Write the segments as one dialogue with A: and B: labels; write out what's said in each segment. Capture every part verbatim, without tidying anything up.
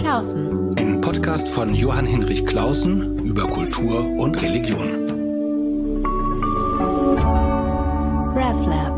A: Klausen.
B: Ein Podcast von Johann Hinrich Clausen über Kultur und Religion.
A: RefLab.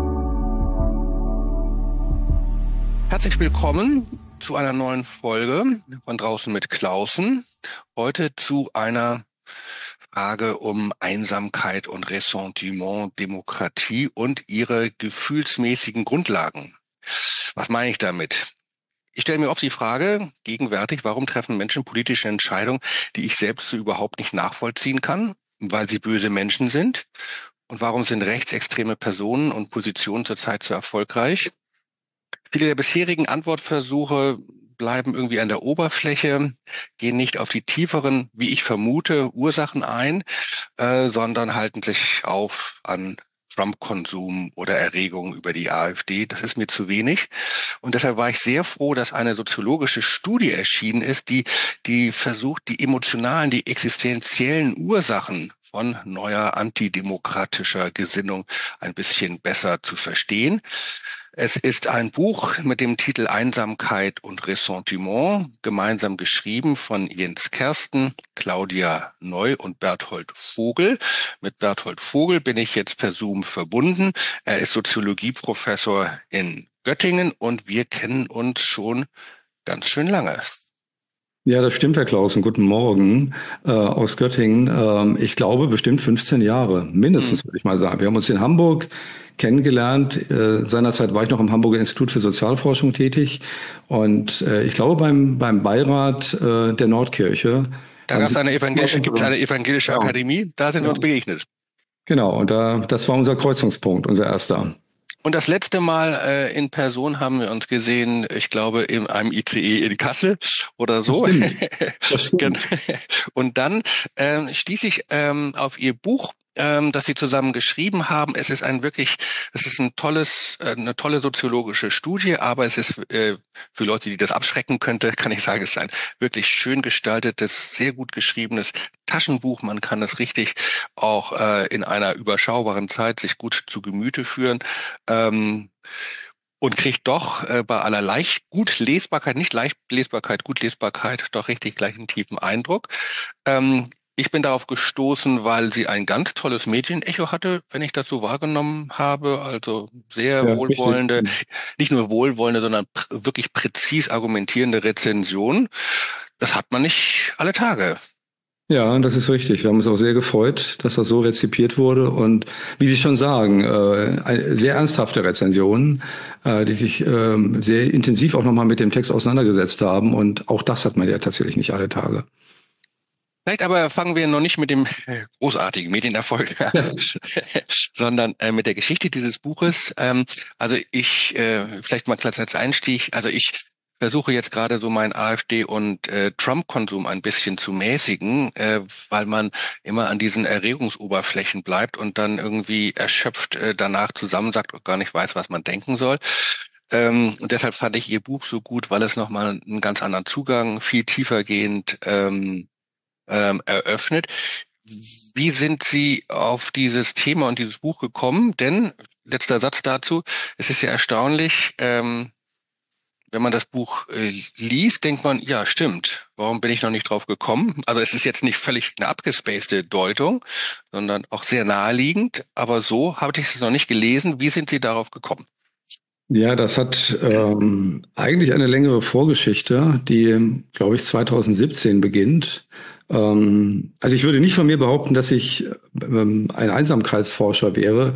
B: Herzlich willkommen zu einer neuen Folge von Draußen mit Clausen. Heute zu einer Frage um Einsamkeit und Ressentiment, Demokratie und ihre gefühlsmäßigen Grundlagen. Was meine ich damit? Ich stelle mir oft die Frage, gegenwärtig, warum treffen Menschen politische Entscheidungen, die ich selbst so überhaupt nicht nachvollziehen kann, weil sie böse Menschen sind? Und warum sind rechtsextreme Personen und Positionen zurzeit so erfolgreich? Viele der bisherigen Antwortversuche bleiben irgendwie an der Oberfläche, gehen nicht auf die tieferen, wie ich vermute, Ursachen ein, äh, sondern halten sich auf an Trump-Konsum oder Erregung über die AfD. Das ist mir zu wenig. Und deshalb war ich sehr froh, dass eine soziologische Studie erschienen ist, die, die versucht, die emotionalen, die existenziellen Ursachen von neuer antidemokratischer Gesinnung ein bisschen besser zu verstehen. Es ist ein Buch mit dem Titel Einsamkeit und Ressentiment, gemeinsam geschrieben von Jens Kersten, Claudia Neu und Berthold Vogel. Mit Berthold Vogel bin ich jetzt per Zoom verbunden. Er ist Soziologieprofessor in Göttingen und wir kennen uns schon ganz schön lange.
C: Ja, das stimmt, Herr Clausen. Guten Morgen äh, aus Göttingen. Ähm, ich glaube, bestimmt fünfzehn Jahre, mindestens, hm. würde ich mal sagen. Wir haben uns in Hamburg kennengelernt. Äh, seinerzeit war ich noch im Hamburger Institut für Sozialforschung tätig. Und äh, ich glaube, beim beim Beirat äh, der Nordkirche.
B: Da gab es eine evangelische, gibt es eine evangelische ja. Akademie, da sind wir ja. uns begegnet.
C: Genau, und da das war unser Kreuzungspunkt, unser erster.
B: Und das letzte Mal äh, in Person haben wir uns gesehen, ich glaube, in einem I C E in Kassel oder so.
C: Das stimmt. Das stimmt.
B: Und dann ähm, stieß ich ähm, auf Ihr Buch, ähm, das Sie zusammen geschrieben haben. Es ist ein wirklich, es ist ein tolles, äh, eine tolle soziologische Studie, aber es ist äh, für Leute, die das abschrecken könnte, kann ich sagen, es ist ein wirklich schön gestaltetes, sehr gut geschriebenes Taschenbuch. Man kann es richtig auch äh, in einer überschaubaren Zeit sich gut zu Gemüte führen. Ähm, und kriegt doch äh, bei aller leicht gut Lesbarkeit, nicht leicht Lesbarkeit, gut Lesbarkeit, doch richtig gleich einen tiefen Eindruck. Ähm, ich bin darauf gestoßen, weil sie ein ganz tolles Medienecho hatte, wenn ich das so wahrgenommen habe. Also sehr ja, wohlwollende, richtig. Nicht nur wohlwollende, sondern pr- wirklich präzis argumentierende Rezension. Das hat man nicht alle Tage.
C: Ja, das ist richtig. Wir haben uns auch sehr gefreut, dass das so rezipiert wurde und wie Sie schon sagen, äh, sehr ernsthafte Rezensionen, äh, die sich äh, sehr intensiv auch nochmal mit dem Text auseinandergesetzt haben und auch das hat man ja tatsächlich nicht alle Tage.
B: Vielleicht aber fangen wir noch nicht mit dem großartigen Medienerfolg an, ja. sondern äh, mit der Geschichte dieses Buches. Ähm, also ich, äh, vielleicht mal gleich als Einstieg, also ich versuche jetzt gerade so meinen AfD- und äh, Trump-Konsum ein bisschen zu mäßigen, äh, weil man immer an diesen Erregungsoberflächen bleibt und dann irgendwie erschöpft äh, danach zusammensackt und gar nicht weiß, was man denken soll. Ähm, und deshalb fand ich Ihr Buch so gut, weil es nochmal einen ganz anderen Zugang, viel tiefergehend ähm, ähm, eröffnet. Wie sind Sie auf dieses Thema und dieses Buch gekommen? Denn, letzter Satz dazu, es ist ja erstaunlich, ähm, wenn man das Buch äh, liest, denkt man, ja, stimmt, warum bin ich noch nicht drauf gekommen? Also es ist jetzt nicht völlig eine abgespacede Deutung, sondern auch sehr naheliegend, aber so habe ich es noch nicht gelesen. Wie sind Sie darauf gekommen?
C: Ja, das hat ähm, eigentlich eine längere Vorgeschichte, die, glaube ich, zwanzig siebzehn beginnt. Ähm, also ich würde nicht von mir behaupten, dass ich ähm, ein Einsamkeitsforscher wäre.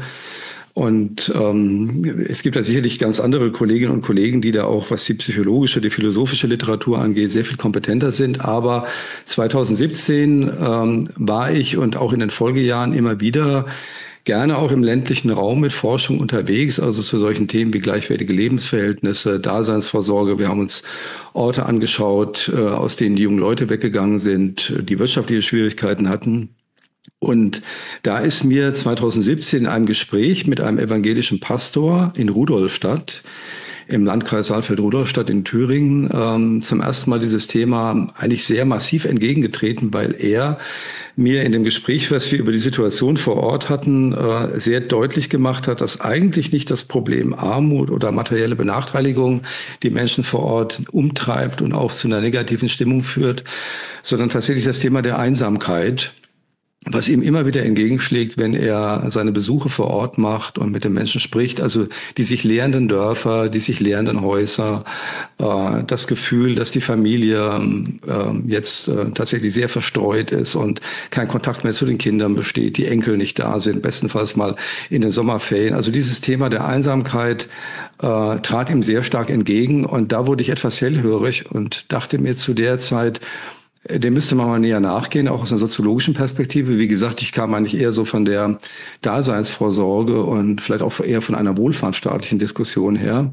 C: Und ähm, es gibt da sicherlich ganz andere Kolleginnen und Kollegen, die da auch, was die psychologische, die philosophische Literatur angeht, sehr viel kompetenter sind. Aber zwanzig siebzehn ähm, war ich und auch in den Folgejahren immer wieder gerne auch im ländlichen Raum mit Forschung unterwegs, also zu solchen Themen wie gleichwertige Lebensverhältnisse, Daseinsvorsorge. Wir haben uns Orte angeschaut, äh, aus denen die jungen Leute weggegangen sind, die wirtschaftliche Schwierigkeiten hatten. Und da ist mir zwanzig siebzehn in einem Gespräch mit einem evangelischen Pastor in Rudolstadt im Landkreis Saalfeld-Rudolstadt in Thüringen ähm, zum ersten Mal dieses Thema eigentlich sehr massiv entgegengetreten, weil er mir in dem Gespräch, was wir über die Situation vor Ort hatten, äh, sehr deutlich gemacht hat, dass eigentlich nicht das Problem Armut oder materielle Benachteiligung die Menschen vor Ort umtreibt und auch zu einer negativen Stimmung führt, sondern tatsächlich das Thema der Einsamkeit, was ihm immer wieder entgegenschlägt, wenn er seine Besuche vor Ort macht und mit den Menschen spricht. Also die sich leerenden Dörfer, die sich leerenden Häuser, äh, das Gefühl, dass die Familie äh, jetzt äh, tatsächlich sehr verstreut ist und kein Kontakt mehr zu den Kindern besteht, die Enkel nicht da sind, bestenfalls mal in den Sommerferien. Also dieses Thema der Einsamkeit äh, trat ihm sehr stark entgegen, und da wurde ich etwas hellhörig und dachte mir zu der Zeit, dem müsste man mal näher nachgehen, auch aus einer soziologischen Perspektive. Wie gesagt, ich kam eigentlich eher so von der Daseinsvorsorge und vielleicht auch eher von einer wohlfahrtsstaatlichen Diskussion her.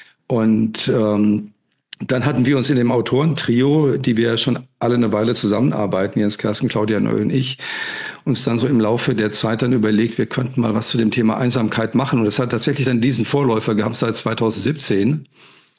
C: Und ähm, dann hatten wir uns in dem Autorentrio, die wir schon alle eine Weile zusammenarbeiten, Jens Kersten, Claudia Neu und ich, uns dann so im Laufe der Zeit dann überlegt, wir könnten mal was zu dem Thema Einsamkeit machen. Und es hat tatsächlich dann diesen Vorläufer gehabt seit zweitausendsiebzehn.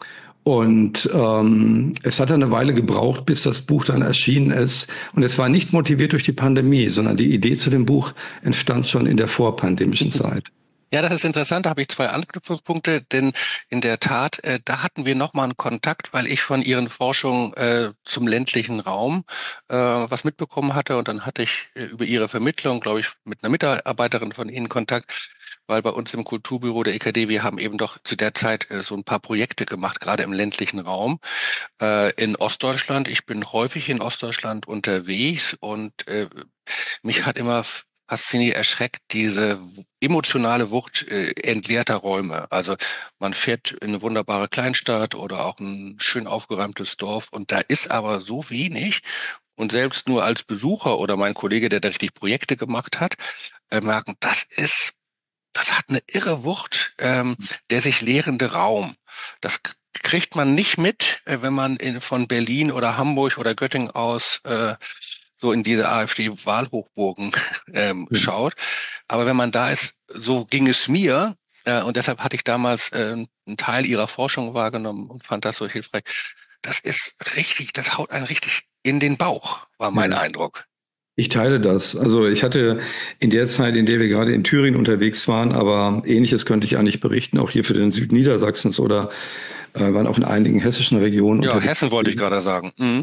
C: Und ähm, es hat eine Weile gebraucht, bis das Buch dann erschienen ist. Und es war nicht motiviert durch die Pandemie, sondern die Idee zu dem Buch entstand schon in der vorpandemischen Zeit.
B: Ja, das ist interessant. Da habe ich zwei Anknüpfungspunkte, denn in der Tat, äh, da hatten wir nochmal einen Kontakt, weil ich von Ihren Forschungen äh, zum ländlichen Raum äh, was mitbekommen hatte. Und dann hatte ich äh, über Ihre Vermittlung, glaube ich, mit einer Mitarbeiterin von Ihnen Kontakt, weil bei uns im Kulturbüro der E K D, wir haben eben doch zu der Zeit äh, so ein paar Projekte gemacht, gerade im ländlichen Raum äh, in Ostdeutschland. Ich bin häufig in Ostdeutschland unterwegs und äh, mich hat immer fasziniert, erschreckt diese emotionale Wucht äh, entleerter Räume. Also man fährt in eine wunderbare Kleinstadt oder auch ein schön aufgeräumtes Dorf und da ist aber so wenig. Und selbst nur als Besucher oder mein Kollege, der da richtig Projekte gemacht hat, äh, merken, das ist Das hat eine irre Wucht, ähm, der sich leerende Raum. Das k- kriegt man nicht mit, äh, wenn man in, von Berlin oder Hamburg oder Göttingen aus äh, so in diese AfD-Wahlhochburgen ähm,
C: Mhm.
B: schaut. Aber wenn man da ist, so ging es mir. Äh, und deshalb hatte ich damals äh, einen Teil Ihrer Forschung wahrgenommen und fand das so hilfreich. Das ist richtig, das haut einen richtig in den Bauch, war mein
C: Ja.
B: Eindruck.
C: Ich teile das. Also ich hatte in der Zeit, in der wir gerade in Thüringen unterwegs waren, aber Ähnliches könnte ich eigentlich berichten, auch hier für den Südniedersachsens oder äh, waren auch in einigen hessischen Regionen
B: Ja,
C: unterwegs.
B: Hessen wollte ich gerade sagen. Mhm.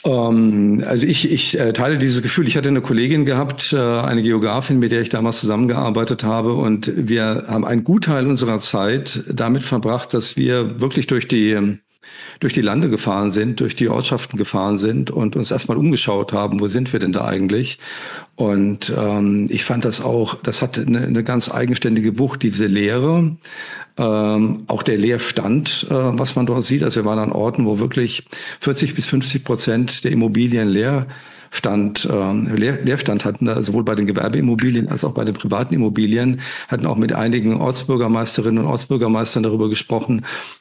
C: Ähm, also ich, ich äh, teile dieses Gefühl. Ich hatte eine Kollegin gehabt, äh, eine Geografin, mit der ich damals zusammengearbeitet habe, und wir haben einen Gutteil unserer Zeit damit verbracht, dass wir wirklich durch die durch die Lande gefahren sind, durch die Ortschaften gefahren sind und uns erstmal umgeschaut haben, wo sind wir denn da eigentlich? Und ähm, ich fand das auch, das hatte eine, eine ganz eigenständige Wucht, diese Leere, ähm, auch der Leerstand, äh, was man dort sieht. Also wir waren an Orten, wo wirklich vierzig bis fünfzig Prozent der Immobilien leer Stand, ähm, Leer, Leerstand hatten, also sowohl bei den Gewerbeimmobilien als auch bei den privaten Immobilien, hatten auch mit einigen Ortsbürgermeisterinnen und Ortsbürgermeistern darüber gesprochen.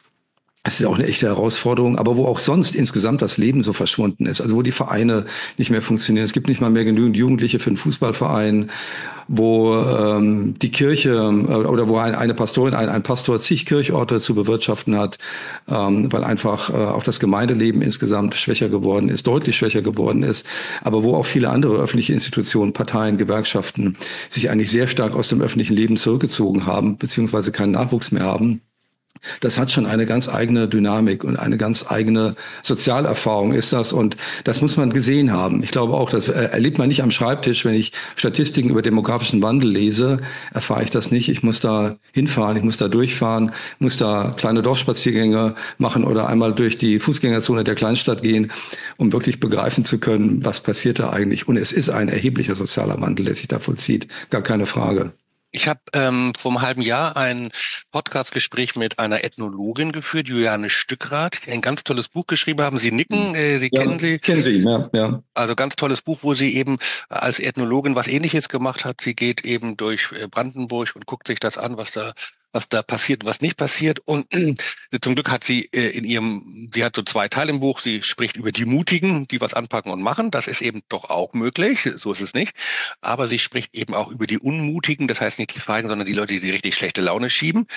C: Es ist auch eine echte Herausforderung, aber wo auch sonst insgesamt das Leben so verschwunden ist, also wo die Vereine nicht mehr funktionieren. Es gibt nicht mal mehr genügend Jugendliche für einen Fußballverein, wo ähm, die Kirche äh, oder wo ein, eine Pastorin, ein, ein Pastor zig Kirchorte zu bewirtschaften hat, ähm, weil einfach äh, auch das Gemeindeleben insgesamt schwächer geworden ist, deutlich schwächer geworden ist, aber wo auch viele andere öffentliche Institutionen, Parteien, Gewerkschaften sich eigentlich sehr stark aus dem öffentlichen Leben zurückgezogen haben, beziehungsweise keinen Nachwuchs mehr haben. Das hat schon eine ganz eigene Dynamik und eine ganz eigene Sozialerfahrung ist das, und das muss man gesehen haben. Ich glaube auch, das erlebt man nicht am Schreibtisch. Wenn ich Statistiken über demografischen Wandel lese, erfahre ich das nicht. Ich muss da hinfahren, ich muss da durchfahren, muss da kleine Dorfspaziergänge machen oder einmal durch die Fußgängerzone der Kleinstadt gehen, um wirklich begreifen zu können, was passiert da eigentlich. Und es ist ein erheblicher sozialer Wandel, der sich da vollzieht. Gar keine Frage.
B: Ich habe ähm, vor einem halben Jahr ein Podcastgespräch mit einer Ethnologin geführt, Juliane Stückrath, die ein ganz tolles Buch geschrieben haben. Sie nicken, äh, Sie
C: ja,
B: kennen sie.
C: Kennen Sie, ja, ja.
B: Also ganz tolles Buch, wo sie eben als Ethnologin was Ähnliches gemacht hat. Sie geht eben durch Brandenburg und guckt sich das an, was da was da passiert und was nicht passiert. Und zum Glück hat sie äh, in ihrem, sie hat so zwei Teile im Buch. Sie spricht über die Mutigen, die was anpacken und machen. Das ist eben doch auch möglich. So ist es nicht. Aber sie spricht eben auch über die Unmutigen. Das heißt nicht die Feigen, sondern die Leute, die richtig schlechte Laune schieben.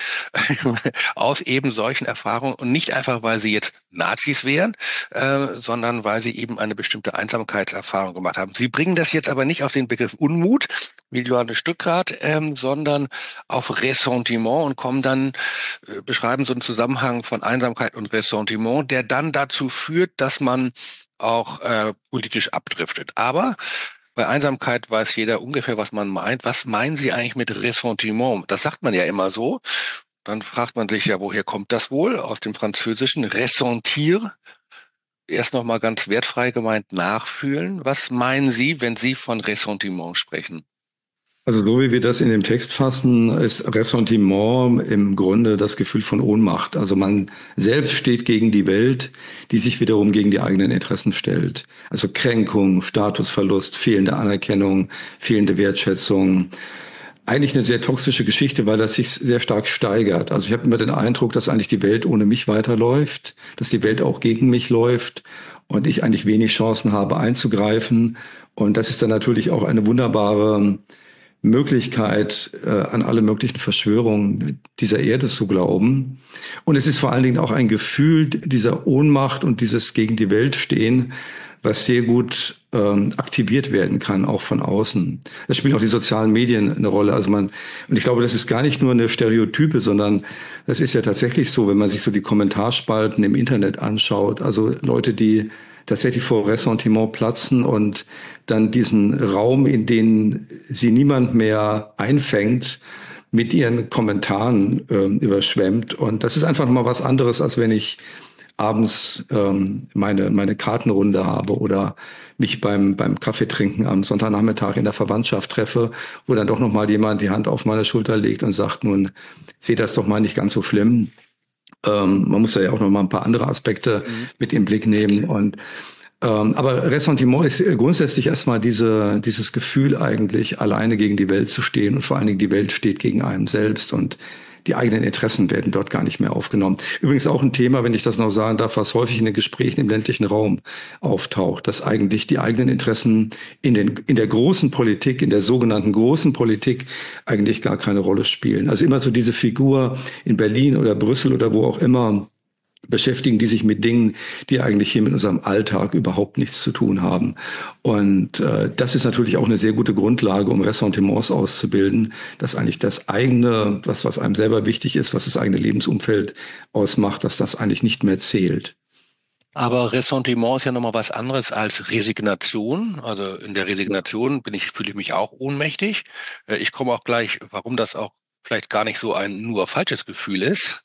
B: Aus eben solchen Erfahrungen. Und nicht einfach, weil sie jetzt Nazis wären, äh, sondern weil sie eben eine bestimmte Einsamkeitserfahrung gemacht haben. Sie bringen das jetzt aber nicht auf den Begriff Unmut, wie Johannes Stückrath, ähm, sondern auf Ressentiment und kommen dann, äh, beschreiben so einen Zusammenhang von Einsamkeit und Ressentiment, der dann dazu führt, dass man auch äh, politisch abdriftet. Aber bei Einsamkeit weiß jeder ungefähr, was man meint. Was meinen Sie eigentlich mit Ressentiment? Das sagt man ja immer so. Dann fragt man sich ja, woher kommt das wohl? Aus dem Französischen ressentir. Erst noch mal ganz wertfrei gemeint nachfühlen. Was meinen Sie, wenn Sie von Ressentiment sprechen?
C: Also so wie wir das in dem Text fassen, ist Ressentiment im Grunde das Gefühl von Ohnmacht. Also man selbst steht gegen die Welt, die sich wiederum gegen die eigenen Interessen stellt. Also Kränkung, Statusverlust, fehlende Anerkennung, fehlende Wertschätzung. Eigentlich eine sehr toxische Geschichte, weil das sich sehr stark steigert. Also ich habe immer den Eindruck, dass eigentlich die Welt ohne mich weiterläuft, dass die Welt auch gegen mich läuft und ich eigentlich wenig Chancen habe einzugreifen. Und das ist dann natürlich auch eine wunderbare Möglichkeit, äh, an alle möglichen Verschwörungen dieser Erde zu glauben. Und es ist vor allen Dingen auch ein Gefühl dieser Ohnmacht und dieses gegen die Welt stehen, was sehr gut ähm, aktiviert werden kann, auch von außen. Da spielen auch die sozialen Medien eine Rolle. Also man, und ich glaube, das ist gar nicht nur eine Stereotype, sondern das ist ja tatsächlich so, wenn man sich so die Kommentarspalten im Internet anschaut. Also Leute, die tatsächlich vor Ressentiment platzen und dann diesen Raum, in den sie niemand mehr einfängt, mit ihren Kommentaren äh, überschwemmt. Und das ist einfach nochmal was anderes, als wenn ich abends ähm, meine meine Kartenrunde habe oder mich beim beim Kaffeetrinken am Sonntagnachmittag in der Verwandtschaft treffe, wo dann doch nochmal jemand die Hand auf meine Schulter legt und sagt, nun, seh das doch mal nicht ganz so schlimm. Ähm, man muss da ja auch noch mal ein paar andere Aspekte mhm. mit im Blick nehmen. Und ähm, aber Ressentiment ist grundsätzlich erstmal diese dieses Gefühl eigentlich, alleine gegen die Welt zu stehen und vor allen Dingen die Welt steht gegen einen selbst und die eigenen Interessen werden dort gar nicht mehr aufgenommen. Übrigens auch ein Thema, wenn ich das noch sagen darf, was häufig in den Gesprächen im ländlichen Raum auftaucht, dass eigentlich die eigenen Interessen in den, in der großen Politik, in der sogenannten großen Politik eigentlich gar keine Rolle spielen. Also immer so diese Figur in Berlin oder Brüssel oder wo auch immer, beschäftigen die sich mit Dingen, die eigentlich hier mit unserem Alltag überhaupt nichts zu tun haben. Und äh, das ist natürlich auch eine sehr gute Grundlage, um Ressentiments auszubilden, dass eigentlich das eigene, was, was einem selber wichtig ist, was das eigene Lebensumfeld ausmacht, dass das eigentlich nicht mehr zählt.
B: Aber Ressentiment ist ja nochmal was anderes als Resignation. Also in der Resignation bin ich, fühle ich mich auch ohnmächtig. Ich komme auch gleich, warum das auch vielleicht gar nicht so ein nur falsches Gefühl ist.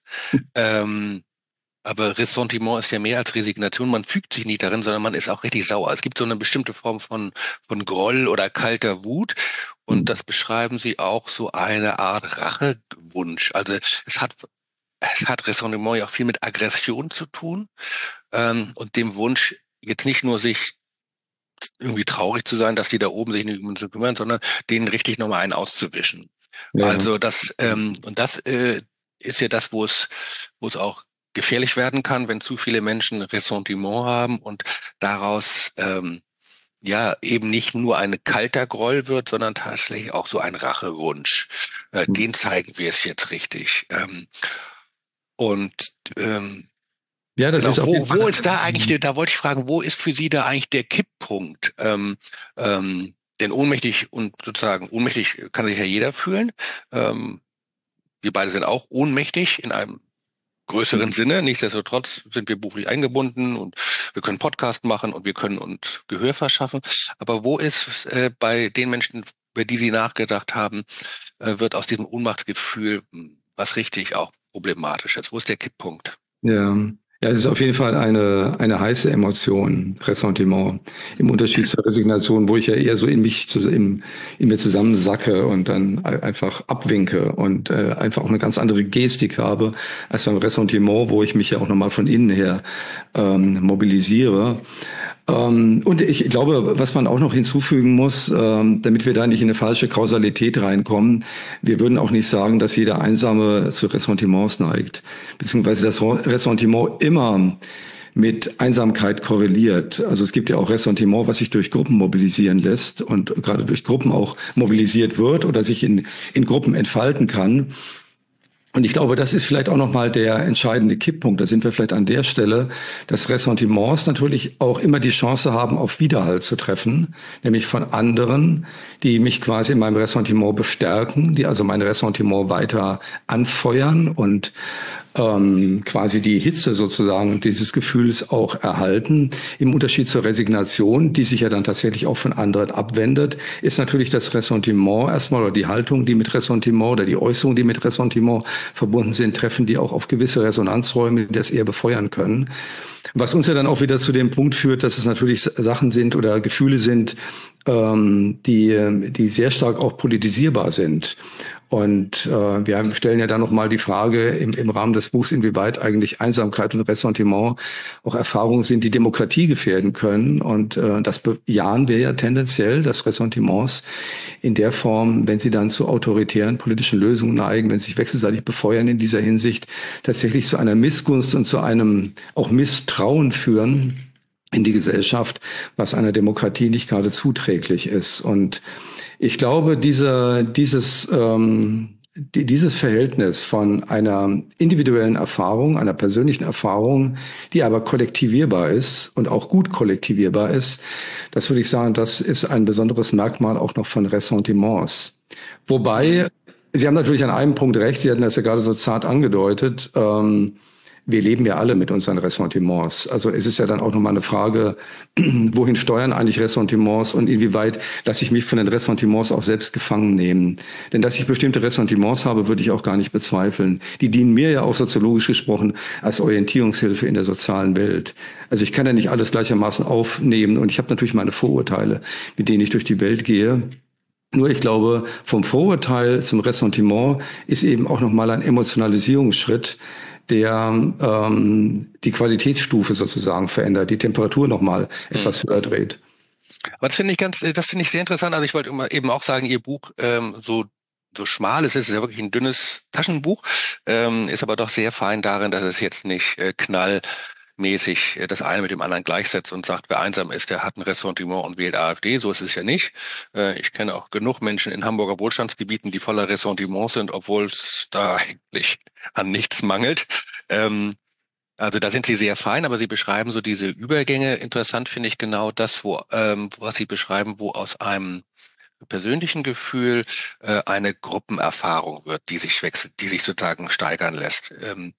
B: ähm, Aber Ressentiment ist ja mehr als Resignation. Man fügt sich nicht darin, sondern man ist auch richtig sauer. Es gibt so eine bestimmte Form von von Groll oder kalter Wut. Und das beschreiben Sie auch so eine Art Rachewunsch. Also es hat es hat Ressentiment ja auch viel mit Aggression zu tun ähm, und dem Wunsch, jetzt nicht nur sich irgendwie traurig zu sein, dass die da oben sich nicht um uns kümmern, sondern denen richtig nochmal einen auszuwischen. Ja. Also das ähm, und das äh, ist ja das, wo es wo es auch gefährlich werden kann, wenn zu viele Menschen Ressentiment haben und daraus ähm, ja eben nicht nur ein kalter Groll wird, sondern tatsächlich auch so ein Rachewunsch. Äh, mhm. Den zeigen wir es jetzt richtig. Ähm, und ähm, ja, das genau, ist wo, wo ist da eigentlich, da wollte ich fragen, wo ist für Sie da eigentlich der Kipppunkt? Ähm, ähm, denn ohnmächtig und sozusagen ohnmächtig kann sich ja jeder fühlen. Ähm, wir beide sind auch ohnmächtig in einem größeren Sinne. Nichtsdestotrotz sind wir beruflich eingebunden und wir können Podcast machen und wir können uns Gehör verschaffen. Aber wo ist äh, bei den Menschen, über die Sie nachgedacht haben, äh, wird aus diesem Ohnmachtsgefühl was richtig auch problematisch ist? Wo ist der Kipppunkt?
C: Ja. Ja, es ist auf jeden Fall eine eine heiße Emotion, Ressentiment, im Unterschied zur Resignation, wo ich ja eher so in mich zu, in, in mir zusammensacke und dann einfach abwinke und äh, einfach auch eine ganz andere Gestik habe als beim Ressentiment, wo ich mich ja auch nochmal von innen her ähm, mobilisiere. Ähm, und ich glaube, was man auch noch hinzufügen muss, ähm, damit wir da nicht in eine falsche Kausalität reinkommen, wir würden auch nicht sagen, dass jeder Einsame zu Ressentiments neigt, beziehungsweise das Ressentiment immer mit Einsamkeit korreliert. Also es gibt ja auch Ressentiment, was sich durch Gruppen mobilisieren lässt und gerade durch Gruppen auch mobilisiert wird oder sich in, in Gruppen entfalten kann. Und ich glaube, das ist vielleicht auch nochmal der entscheidende Kipppunkt. Da sind wir vielleicht an der Stelle, dass Ressentiments natürlich auch immer die Chance haben, auf Widerhall zu treffen, nämlich von anderen, die mich quasi in meinem Ressentiment bestärken, die also mein Ressentiment weiter anfeuern und ähm, quasi die Hitze sozusagen dieses Gefühls auch erhalten. Im Unterschied zur Resignation, die sich ja dann tatsächlich auch von anderen abwendet, ist natürlich das Ressentiment erstmal oder die Haltung, die mit Ressentiment oder die Äußerungen, die mit Ressentiment verbunden sind, treffen die auch auf gewisse Resonanzräume, die das eher befeuern können. Was uns ja dann auch wieder zu dem Punkt führt, dass es natürlich Sachen sind oder Gefühle sind, ähm, die, die sehr stark auch politisierbar sind. Und äh, wir stellen ja dann nochmal die Frage im, im Rahmen des Buchs, inwieweit eigentlich Einsamkeit und Ressentiment auch Erfahrungen sind, die Demokratie gefährden können. Und äh, das bejahen wir ja tendenziell, dass Ressentiments in der Form, wenn sie dann zu autoritären politischen Lösungen neigen, wenn sie sich wechselseitig befeuern in dieser Hinsicht, tatsächlich zu einer Missgunst und zu einem auch Misstrauen führen in die Gesellschaft, was einer Demokratie nicht gerade zuträglich ist. Und ich glaube, diese, dieses, ähm, die, dieses Verhältnis von einer individuellen Erfahrung, einer persönlichen Erfahrung, die aber kollektivierbar ist und auch gut kollektivierbar ist, das würde ich sagen, das ist ein besonderes Merkmal auch noch von Ressentiments. Wobei, Sie haben natürlich an einem Punkt recht, Sie hatten das ja gerade so zart angedeutet, ähm, wir leben ja alle mit unseren Ressentiments. Also es ist ja dann auch nochmal eine Frage, wohin steuern eigentlich Ressentiments und inwieweit lasse ich mich von den Ressentiments auch selbst gefangen nehmen. Denn dass ich bestimmte Ressentiments habe, würde ich auch gar nicht bezweifeln. Die dienen mir ja auch soziologisch gesprochen als Orientierungshilfe in der sozialen Welt. Also ich kann ja nicht alles gleichermaßen aufnehmen und ich habe natürlich meine Vorurteile, mit denen ich durch die Welt gehe. Nur ich glaube, vom Vorurteil zum Ressentiment ist eben auch nochmal ein Emotionalisierungsschritt, der ähm, die Qualitätsstufe sozusagen verändert, die Temperatur nochmal etwas höher dreht.
B: Aber das finde ich ganz, das finde ich sehr interessant. Also ich wollte immer eben auch sagen, Ihr Buch, ähm, so so schmal es ist, ist ja wirklich ein dünnes Taschenbuch, ähm, ist aber doch sehr fein darin, dass es jetzt nicht äh, knallmäßig äh, das eine mit dem anderen gleichsetzt und sagt, wer einsam ist, der hat ein Ressentiment und wählt AfD. So ist es ja nicht. Äh, ich kenne auch genug Menschen in Hamburger Wohlstandsgebieten, die voller Ressentiments sind, obwohl es da eigentlich an nichts mangelt. Ähm, also da sind Sie sehr fein, aber Sie beschreiben so diese Übergänge. Interessant finde ich genau das, wo ähm, was Sie beschreiben, wo aus einem persönlichen Gefühl äh, eine Gruppenerfahrung wird, die sich wechselt, die sich sozusagen steigern lässt. Ähm,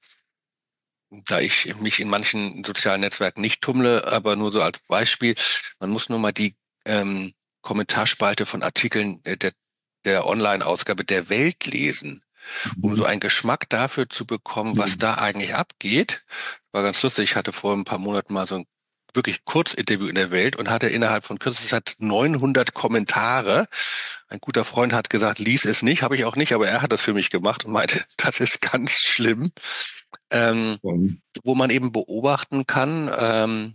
B: da ich mich in manchen sozialen Netzwerken nicht tummle, aber nur so als Beispiel, man muss nur mal die ähm, Kommentarspalte von Artikeln äh, der, der Online-Ausgabe der Welt lesen, um so einen Geschmack dafür zu bekommen, was da eigentlich abgeht. War ganz lustig, ich hatte vor ein paar Monaten mal so ein wirklich Kurzinterview in der Welt und hatte innerhalb von kürzester Zeit neunhundert Kommentare. Ein guter Freund hat gesagt, lies es nicht, habe ich auch nicht, aber er hat das für mich gemacht und meinte, das ist ganz schlimm. Ähm, mhm. Wo man eben beobachten kann, ähm,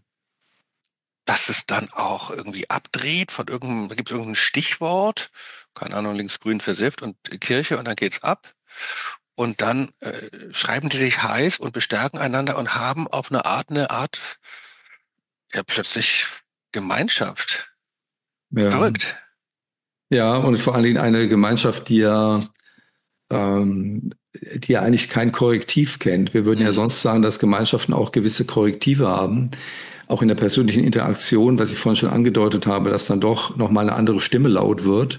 B: dass es dann auch irgendwie abdreht von irgendeinem, da gibt es irgendein Stichwort, keine Ahnung, linksgrün versifft und Kirche und dann geht's ab. Und dann äh, schreiben die sich heiß und bestärken einander und haben auf eine Art, eine Art, ja, plötzlich Gemeinschaft.
C: Ja.
B: Verrückt.
C: Ja, und vor allen Dingen eine Gemeinschaft, die ja, ähm, die ja eigentlich kein Korrektiv kennt. Wir würden mhm. ja sonst sagen, dass Gemeinschaften auch gewisse Korrektive haben. Auch in der persönlichen Interaktion, was ich vorhin schon angedeutet habe, dass dann doch nochmal eine andere Stimme laut wird.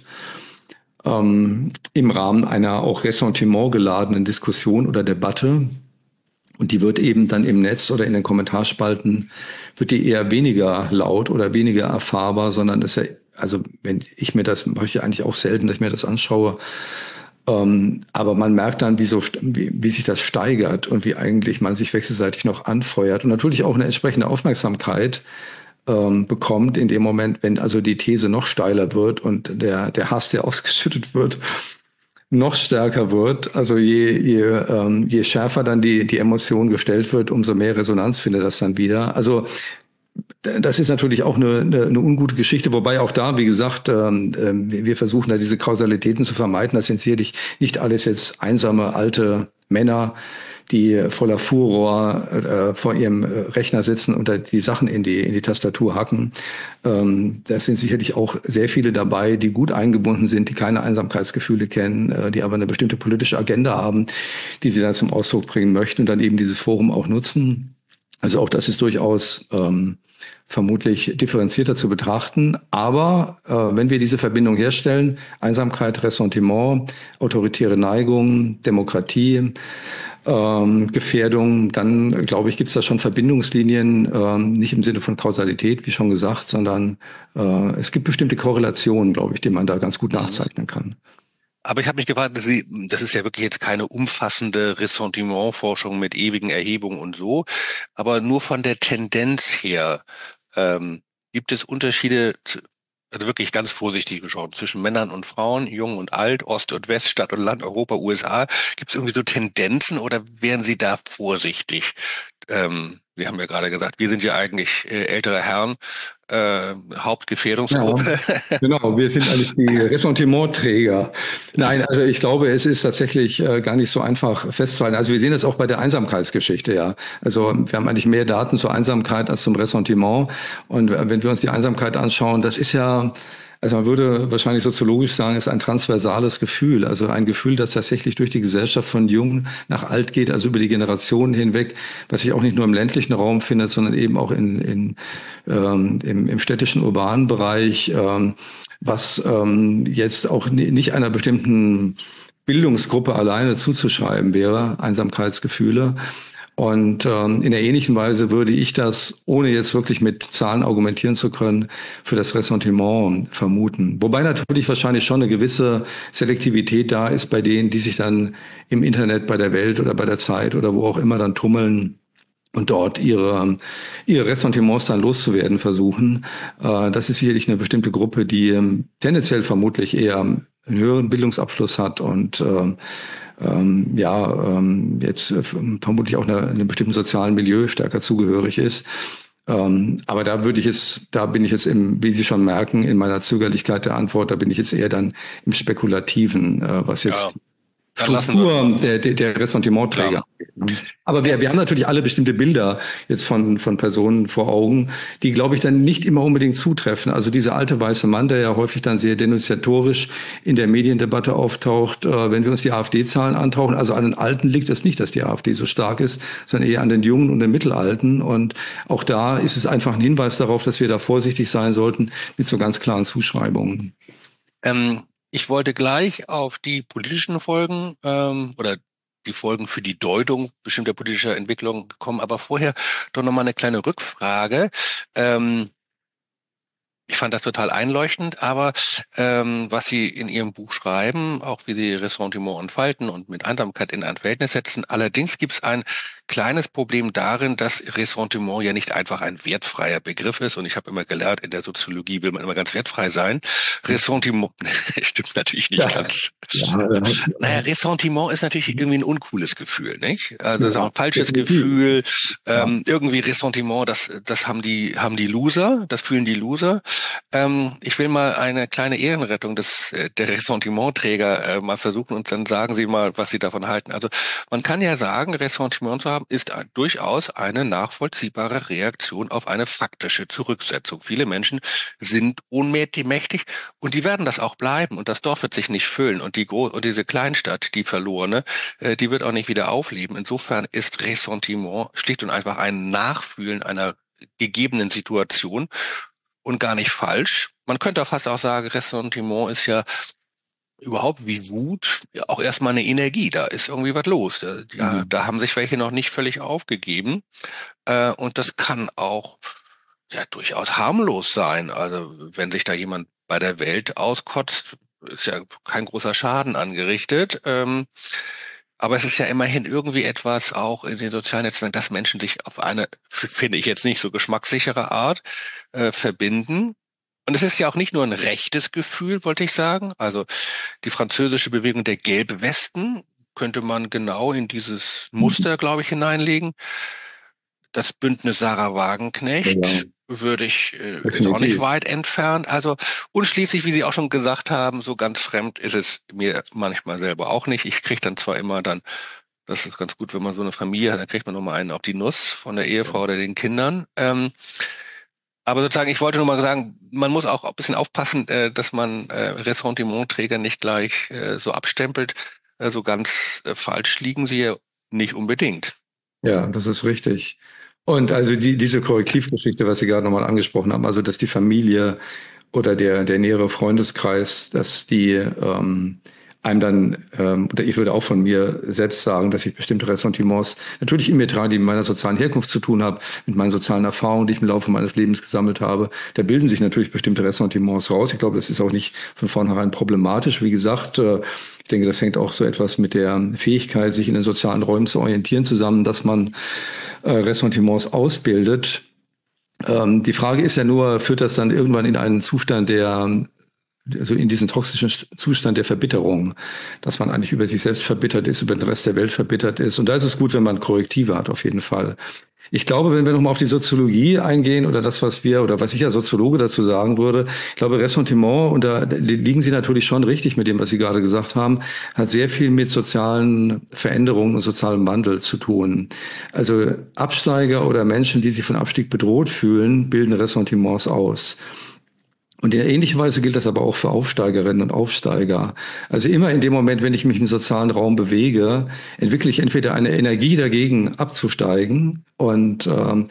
C: Ähm, im Rahmen einer auch Ressentiment geladenen Diskussion oder Debatte. Und die wird eben dann im Netz oder in den Kommentarspalten, wird die eher weniger laut oder weniger erfahrbar, sondern ist ja, also wenn ich mir das, mache ich ja eigentlich auch selten, dass ich mir das anschaue, ähm, aber man merkt dann, wie, so, wie, wie sich das steigert und wie eigentlich man sich wechselseitig noch anfeuert und natürlich auch eine entsprechende Aufmerksamkeit ähm, bekommt in dem Moment, wenn also die These noch steiler wird und der, der Hass, der ausgeschüttet wird, noch stärker wird. Also je, je, ähm, je schärfer dann die, die Emotion gestellt wird, umso mehr Resonanz findet das dann wieder. Also das ist natürlich auch eine, eine, eine ungute Geschichte, wobei auch da, wie gesagt, ähm, wir versuchen da diese Kausalitäten zu vermeiden. Das sind sicherlich nicht alles jetzt einsame alte Männer, die voller Furor äh, vor ihrem Rechner sitzen und da die Sachen in die in die Tastatur hacken. Ähm, das sind sicherlich auch sehr viele dabei, die gut eingebunden sind, die keine Einsamkeitsgefühle kennen, äh, die aber eine bestimmte politische Agenda haben, die sie dann zum Ausdruck bringen möchten und dann eben dieses Forum auch nutzen. Also auch das ist durchaus ähm, vermutlich differenzierter zu betrachten. Aber äh, wenn wir diese Verbindung herstellen, Einsamkeit, Ressentiment, autoritäre Neigung, Demokratie, ähm, Gefährdung, dann glaube ich, gibt es da schon Verbindungslinien, ähm, nicht im Sinne von Kausalität, wie schon gesagt, sondern äh, es gibt bestimmte Korrelationen, glaube ich, die man da ganz gut nachzeichnen kann.
B: Aber ich habe mich gefragt, Sie, das ist ja wirklich jetzt keine umfassende Ressentimentforschung mit ewigen Erhebungen und so, aber nur von der Tendenz her ähm, gibt es Unterschiede, also wirklich ganz vorsichtig geschaut, zwischen Männern und Frauen, Jung und Alt, Ost und West, Stadt und Land, Europa, U S A. Gibt es irgendwie so Tendenzen oder wären Sie da vorsichtig? Ähm, Sie haben ja gerade gesagt, wir sind ja eigentlich äh, ältere Herren, äh, Hauptgefährdungsgruppe.
C: Ja, genau, wir sind eigentlich die Ressentimentträger. Nein, also ich glaube, es ist tatsächlich äh, gar nicht so einfach festzuhalten. Also wir sehen das auch bei der Einsamkeitsgeschichte, ja. Also wir haben eigentlich mehr Daten zur Einsamkeit als zum Ressentiment. Und wenn wir uns die Einsamkeit anschauen, das ist ja, also man würde wahrscheinlich soziologisch sagen, es ist ein transversales Gefühl. Also ein Gefühl, das tatsächlich durch die Gesellschaft von jung nach alt geht, also über die Generationen hinweg, was sich auch nicht nur im ländlichen Raum findet, sondern eben auch in, in, ähm, im, im städtischen, urbanen Bereich, ähm, was ähm, jetzt auch nicht einer bestimmten Bildungsgruppe alleine zuzuschreiben wäre, Einsamkeitsgefühle. Und ähm, in der ähnlichen Weise würde ich das, ohne jetzt wirklich mit Zahlen argumentieren zu können, für das Ressentiment vermuten. Wobei natürlich wahrscheinlich schon eine gewisse Selektivität da ist bei denen, die sich dann im Internet, bei der Welt oder bei der Zeit oder wo auch immer dann tummeln und dort ihre ihre Ressentiments dann loszuwerden versuchen. Äh, das ist sicherlich eine bestimmte Gruppe, die ähm, tendenziell vermutlich eher einen höheren Bildungsabschluss hat und äh, ähm, ja, ähm, jetzt äh, vermutlich auch einer, einem bestimmten sozialen Milieu stärker zugehörig ist. Ähm, aber da würde ich es, da bin ich jetzt im, wie Sie schon merken, in meiner Zögerlichkeit der Antwort, da bin ich jetzt eher dann im Spekulativen, äh, was jetzt
B: Ja.
C: Struktur der, der, der Ressentimentträger. Aber wir, wir haben natürlich alle bestimmte Bilder jetzt von, von Personen vor Augen, die, glaube ich, dann nicht immer unbedingt zutreffen. Also dieser alte weiße Mann, der ja häufig dann sehr denunziatorisch in der Mediendebatte auftaucht, äh, wenn wir uns die AfD-Zahlen antauchen, also an den Alten liegt es nicht, dass die AfD so stark ist, sondern eher an den Jungen und den Mittelalten. Und auch da ist es einfach ein Hinweis darauf, dass wir da vorsichtig sein sollten mit so ganz klaren Zuschreibungen.
B: Ähm Ich wollte gleich auf die politischen Folgen ähm, oder die Folgen für die Deutung bestimmter politischer Entwicklungen kommen, aber vorher doch nochmal eine kleine Rückfrage. Ähm, ich fand das total einleuchtend, aber ähm, was Sie in Ihrem Buch schreiben, auch wie Sie Ressentiment entfalten und mit Einsamkeit in ein Verhältnis setzen, allerdings gibt es ein kleines Problem darin, dass Ressentiment ja nicht einfach ein wertfreier Begriff ist. Und ich habe immer gelernt, in der Soziologie will man immer ganz wertfrei sein. Ressentiment stimmt natürlich nicht ja. ganz. Ja, ja. Naja, Ressentiment ist natürlich irgendwie ein uncooles Gefühl, nicht? Also das ist auch ein falsches definitiv. Gefühl. Ähm, ja. Irgendwie Ressentiment, das, das haben die, haben die Loser, das fühlen die Loser. Ähm, ich will mal eine kleine Ehrenrettung des der Ressentimentträger äh, mal versuchen und dann sagen Sie mal, was Sie davon halten. Also man kann ja sagen, Ressentiment zu haben, ist ein, durchaus eine nachvollziehbare Reaktion auf eine faktische Zurücksetzung. Viele Menschen sind ohnmächtig und die werden das auch bleiben und das Dorf wird sich nicht füllen und die Gro- und diese Kleinstadt, die verlorene, äh, die wird auch nicht wieder aufleben. Insofern ist Ressentiment schlicht und einfach ein Nachfühlen einer gegebenen Situation und gar nicht falsch. Man könnte fast auch sagen, Ressentiment ist ja überhaupt wie Wut ja auch erstmal eine Energie. Da ist irgendwie was los. Da, ja, mhm. da haben sich welche noch nicht völlig aufgegeben. Äh, und das kann auch ja durchaus harmlos sein. Also wenn sich da jemand bei der Welt auskotzt, ist ja kein großer Schaden angerichtet. Ähm, aber es ist ja immerhin irgendwie etwas auch in den sozialen Netzwerken, dass Menschen sich auf eine, finde ich jetzt nicht so geschmackssichere Art, äh, verbinden. Und es ist ja auch nicht nur ein rechtes Gefühl, wollte ich sagen. Also die französische Bewegung der Gelbwesten könnte man genau in dieses Muster, glaube ich, hineinlegen. Das Bündnis Sarah Wagenknecht, ja. würde ich, äh, ist
C: Definitiv.
B: auch nicht weit entfernt. Also, und schließlich, wie Sie auch schon gesagt haben, so ganz fremd ist es mir manchmal selber auch nicht. Ich kriege dann zwar immer dann, das ist ganz gut, wenn man so eine Familie hat, dann kriegt man nochmal einen auf die Nuss von der Ehefrau oder den Kindern. Ähm, aber sozusagen, ich wollte nur mal sagen, man muss auch ein bisschen aufpassen, äh, dass man äh, Ressentimentträger nicht gleich äh, so abstempelt. Äh, so ganz äh, falsch liegen sie ja nicht unbedingt.
C: Ja, das ist richtig. Und also die, diese Korrektivgeschichte, was Sie gerade nochmal angesprochen haben, also dass die Familie oder der, der nähere Freundeskreis, dass die ähm, einem dann, ähm, oder ich würde auch von mir selbst sagen, dass ich bestimmte Ressentiments natürlich in mir trage, die mit meiner sozialen Herkunft zu tun haben, mit meinen sozialen Erfahrungen, die ich im Laufe meines Lebens gesammelt habe. Da bilden sich natürlich bestimmte Ressentiments raus. Ich glaube, das ist auch nicht von vornherein problematisch. Wie gesagt, äh, ich denke, das hängt auch so etwas mit der Fähigkeit, sich in den sozialen Räumen zu orientieren zusammen, dass man äh, Ressentiments ausbildet. Ähm, die Frage ist ja nur, führt das dann irgendwann in einen Zustand der, also in diesen toxischen Zustand der Verbitterung, dass man eigentlich über sich selbst verbittert ist, über den Rest der Welt verbittert ist. Und da ist es gut, wenn man Korrektive hat, auf jeden Fall. Ich glaube, wenn wir nochmal auf die Soziologie eingehen oder das, was wir, oder was ich als Soziologe dazu sagen würde, ich glaube, Ressentiment, und da liegen Sie natürlich schon richtig mit dem, was Sie gerade gesagt haben, hat sehr viel mit sozialen Veränderungen und sozialem Wandel zu tun. Also Absteiger oder Menschen, die sich von Abstieg bedroht fühlen, bilden Ressentiments aus. Und in ähnlicher Weise gilt das aber auch für Aufsteigerinnen und Aufsteiger. Also immer in dem Moment, wenn ich mich im sozialen Raum bewege, entwickle ich entweder eine Energie dagegen abzusteigen und ähm,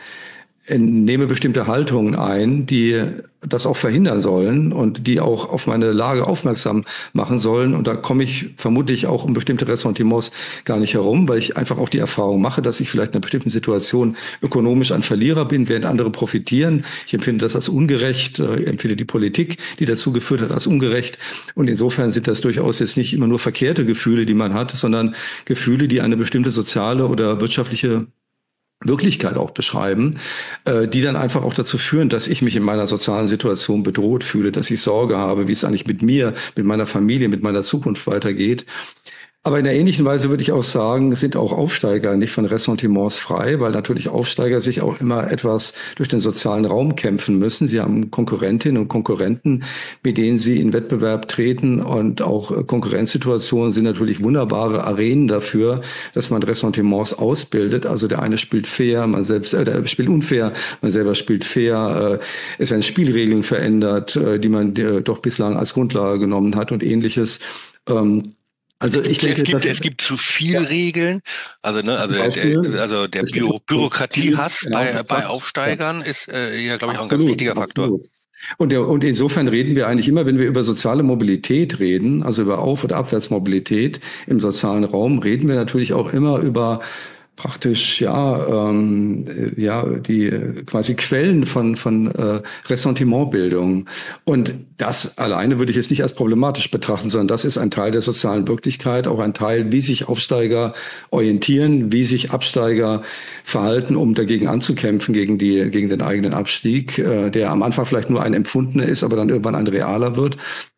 C: nehme bestimmte Haltungen ein, die das auch verhindern sollen und die auch auf meine Lage aufmerksam machen sollen. Und da komme ich vermutlich auch um bestimmte Ressentiments gar nicht herum, weil ich einfach auch die Erfahrung mache, dass ich vielleicht in einer bestimmten Situation ökonomisch ein Verlierer bin, während andere profitieren. Ich empfinde das als ungerecht, ich empfinde die Politik, die dazu geführt hat, als ungerecht. Und insofern sind das durchaus jetzt nicht immer nur verkehrte Gefühle, die man hat, sondern Gefühle, die eine bestimmte soziale oder wirtschaftliche Wirklichkeit auch beschreiben, äh, die dann einfach auch dazu führen, dass ich mich in meiner sozialen Situation bedroht fühle, dass ich Sorge habe, wie es eigentlich mit mir, mit meiner Familie, mit meiner Zukunft weitergeht. Aber in der ähnlichen Weise würde ich auch sagen, sind auch Aufsteiger nicht von Ressentiments frei, weil natürlich Aufsteiger sich auch immer etwas durch den sozialen Raum kämpfen müssen. Sie haben Konkurrentinnen und Konkurrenten, mit denen sie in Wettbewerb treten, und auch Konkurrenzsituationen sind natürlich wunderbare Arenen dafür, dass man Ressentiments ausbildet. Also der eine spielt fair, man selbst, äh, der spielt unfair, man selber spielt fair. Äh, es werden Spielregeln verändert, äh, die man äh, doch bislang als Grundlage genommen hat und ähnliches. Ähm, Also ich denke,
B: es gibt,
C: dass,
B: es gibt zu viel ja. Regeln. Also, ne, also,
C: Beispiel,
B: der, also der Büro, Bürokratiehass
C: genau,
B: bei, bei
C: ja.
B: Aufsteigern ist äh, ja, glaube ich, auch ein
C: Absolut,
B: ganz wichtiger Faktor.
C: Absolut. Und, und insofern reden wir eigentlich immer, wenn wir über soziale Mobilität reden, also über Auf- oder Abwärtsmobilität im sozialen Raum, reden wir natürlich auch immer über praktisch ja ähm, ja die quasi Quellen von von äh, Ressentimentbildung. Und das alleine würde ich jetzt nicht als problematisch betrachten, sondern das ist ein Teil der sozialen Wirklichkeit, auch ein Teil, wie sich Aufsteiger orientieren, wie sich Absteiger verhalten, um dagegen anzukämpfen, gegen die gegen den eigenen Abstieg, äh, der am Anfang vielleicht nur ein empfundener ist, aber dann irgendwann ein realer wird.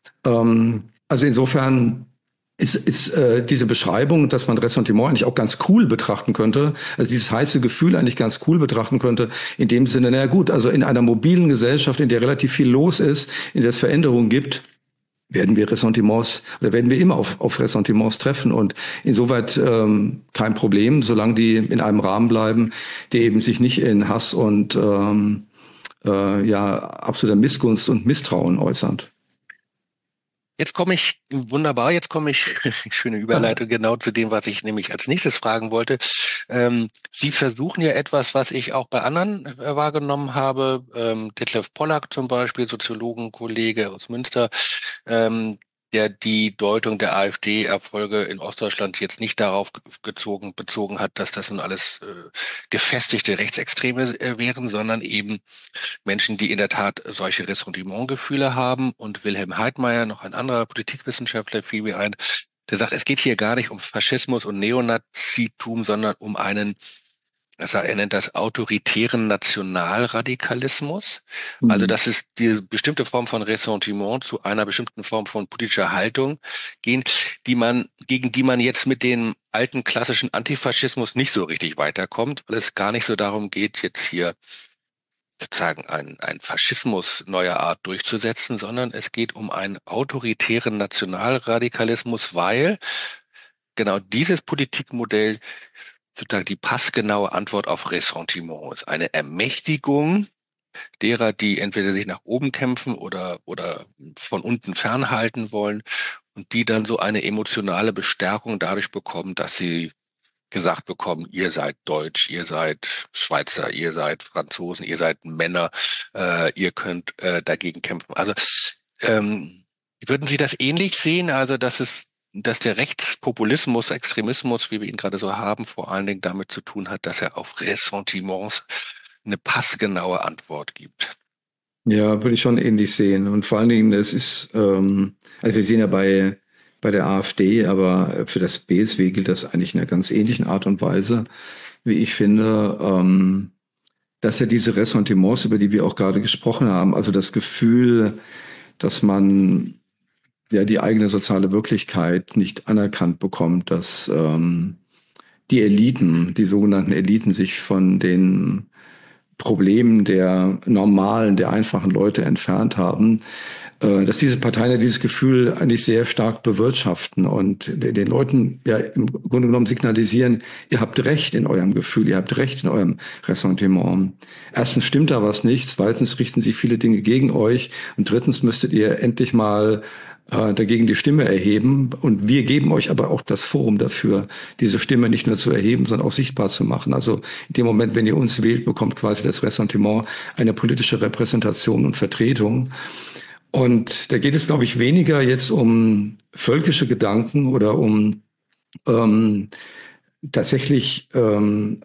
C: Ähm, also insofern ist, ist äh, diese Beschreibung, dass man Ressentiment eigentlich auch ganz cool betrachten könnte, also dieses heiße Gefühl eigentlich ganz cool betrachten könnte, in dem Sinne, naja gut, also in einer mobilen Gesellschaft, in der relativ viel los ist, in der es Veränderungen gibt, werden wir Ressentiments oder werden wir immer auf, auf Ressentiments treffen, und insoweit ähm, kein Problem, solange die in einem Rahmen bleiben, der eben sich nicht in Hass und ähm, äh, ja absoluter Missgunst und Misstrauen äußert.
B: Jetzt komme ich, wunderbar, jetzt komme ich, schöne Überleitung, genau zu dem, was ich nämlich als nächstes fragen wollte. Ähm, Sie versuchen ja etwas, was ich auch bei anderen äh, wahrgenommen habe, ähm, Detlef Pollack zum Beispiel, Soziologenkollege aus Münster, ähm, der die Deutung der AfD-Erfolge in Ostdeutschland jetzt nicht darauf gezogen, bezogen hat, dass das nun alles äh, gefestigte Rechtsextreme äh, wären, sondern eben Menschen, die in der Tat solche Ressentimentgefühle haben. Und Wilhelm Heidmeier, noch ein anderer Politikwissenschaftler, fiel mir ein, der sagt, es geht hier gar nicht um Faschismus und Neonazitum, sondern um einen, also er nennt das autoritären Nationalradikalismus. Mhm. Also dass es die bestimmte Form von Ressentiment zu einer bestimmten Form von politischer Haltung gehen, die man, gegen die man jetzt mit dem alten klassischen Antifaschismus nicht so richtig weiterkommt, weil es gar nicht so darum geht, jetzt hier sozusagen einen, einen Faschismus neuer Art durchzusetzen, sondern es geht um einen autoritären Nationalradikalismus, weil genau dieses Politikmodell sozusagen die passgenaue Antwort auf Ressentiment ist. Eine Ermächtigung derer, die entweder sich nach oben kämpfen oder, oder von unten fernhalten wollen und die dann so eine emotionale Bestärkung dadurch bekommen, dass sie gesagt bekommen, ihr seid Deutsch, ihr seid Schweizer, ihr seid Franzosen, ihr seid Männer, äh, ihr könnt äh, dagegen kämpfen. Also ähm, würden Sie das ähnlich sehen? Also dass es, dass der Rechtspopulismus, Extremismus, wie wir ihn gerade so haben, vor allen Dingen damit zu tun hat, dass er auf Ressentiments eine passgenaue Antwort gibt.
C: Ja, würde ich schon ähnlich sehen. Und vor allen Dingen, es ist, ähm, also wir sehen ja bei, bei der AfD, aber für das B S W gilt das eigentlich in einer ganz ähnlichen Art und Weise, wie ich finde, ähm, dass ja diese Ressentiments, über die wir auch gerade gesprochen haben, also das Gefühl, dass man ja die eigene soziale Wirklichkeit nicht anerkannt bekommt, dass ähm, die Eliten, die sogenannten Eliten sich von den Problemen der normalen, der einfachen Leute entfernt haben, äh, dass diese Parteien ja dieses Gefühl eigentlich sehr stark bewirtschaften und den Leuten ja im Grunde genommen signalisieren, ihr habt Recht in eurem Gefühl, ihr habt Recht in eurem Ressentiment. Erstens stimmt da was nicht, zweitens richten sich viele Dinge gegen euch und drittens müsstet ihr endlich mal äh, dagegen die Stimme erheben. Und wir geben euch aber auch das Forum dafür, diese Stimme nicht nur zu erheben, sondern auch sichtbar zu machen. Also in dem Moment, wenn ihr uns wählt, bekommt quasi das Ressentiment eine politische Repräsentation und Vertretung. Und da geht es, glaube ich, weniger jetzt um völkische Gedanken oder um ähm, tatsächlich ähm,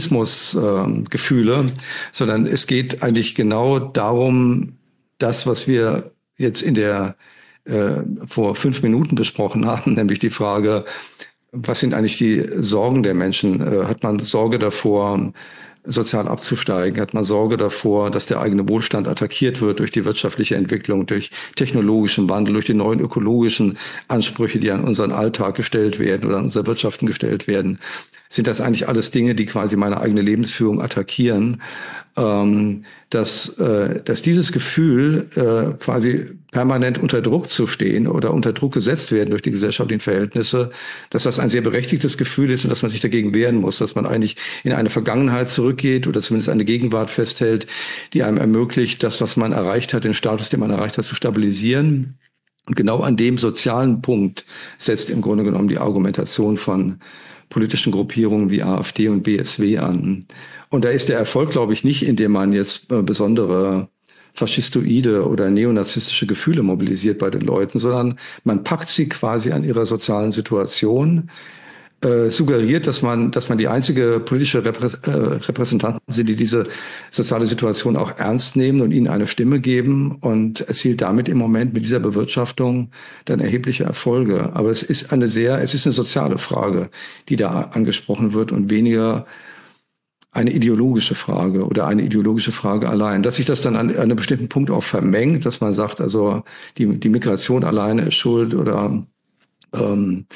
C: Faschismusgefühle, ähm, sondern es geht eigentlich genau darum, das, was wir jetzt in der äh, vor fünf Minuten besprochen haben, nämlich die Frage, was sind eigentlich die Sorgen der Menschen? Äh, hat man Sorge davor, sozial abzusteigen? Hat man Sorge davor, dass der eigene Wohlstand attackiert wird durch die wirtschaftliche Entwicklung, durch technologischen Wandel, durch die neuen ökologischen Ansprüche, die an unseren Alltag gestellt werden oder an unsere Wirtschaften gestellt werden? Sind das eigentlich alles Dinge, die quasi meine eigene Lebensführung attackieren? Ähm, dass, äh, dass dieses Gefühl, äh, quasi permanent unter Druck zu stehen oder unter Druck gesetzt werden durch die gesellschaftlichen Verhältnisse, dass das ein sehr berechtigtes Gefühl ist und dass man sich dagegen wehren muss, dass man eigentlich in eine Vergangenheit zurückgeht oder zumindest eine Gegenwart festhält, die einem ermöglicht, das, was man erreicht hat, den Status, den man erreicht hat, zu stabilisieren. Und genau an dem sozialen Punkt setzt im Grunde genommen die Argumentation von politischen Gruppierungen wie AfD und B S W an. Und da ist der Erfolg, glaube ich, nicht, indem man jetzt äh, besondere faschistoide oder neonazistische Gefühle mobilisiert bei den Leuten, sondern man packt sie quasi an ihrer sozialen Situation, äh, suggeriert, dass man, dass man die einzige politische Reprä- äh, Repräsentanten sind, die diese soziale Situation auch ernst nehmen und ihnen eine Stimme geben und erzielt damit im Moment mit dieser Bewirtschaftung dann erhebliche Erfolge. Aber es ist eine sehr, es ist eine soziale Frage, die da angesprochen wird und weniger eine ideologische Frage oder eine ideologische Frage allein. Dass sich das dann an, an einem bestimmten Punkt auch vermengt, dass man sagt, also die, die Migration alleine ist schuld oder ähm,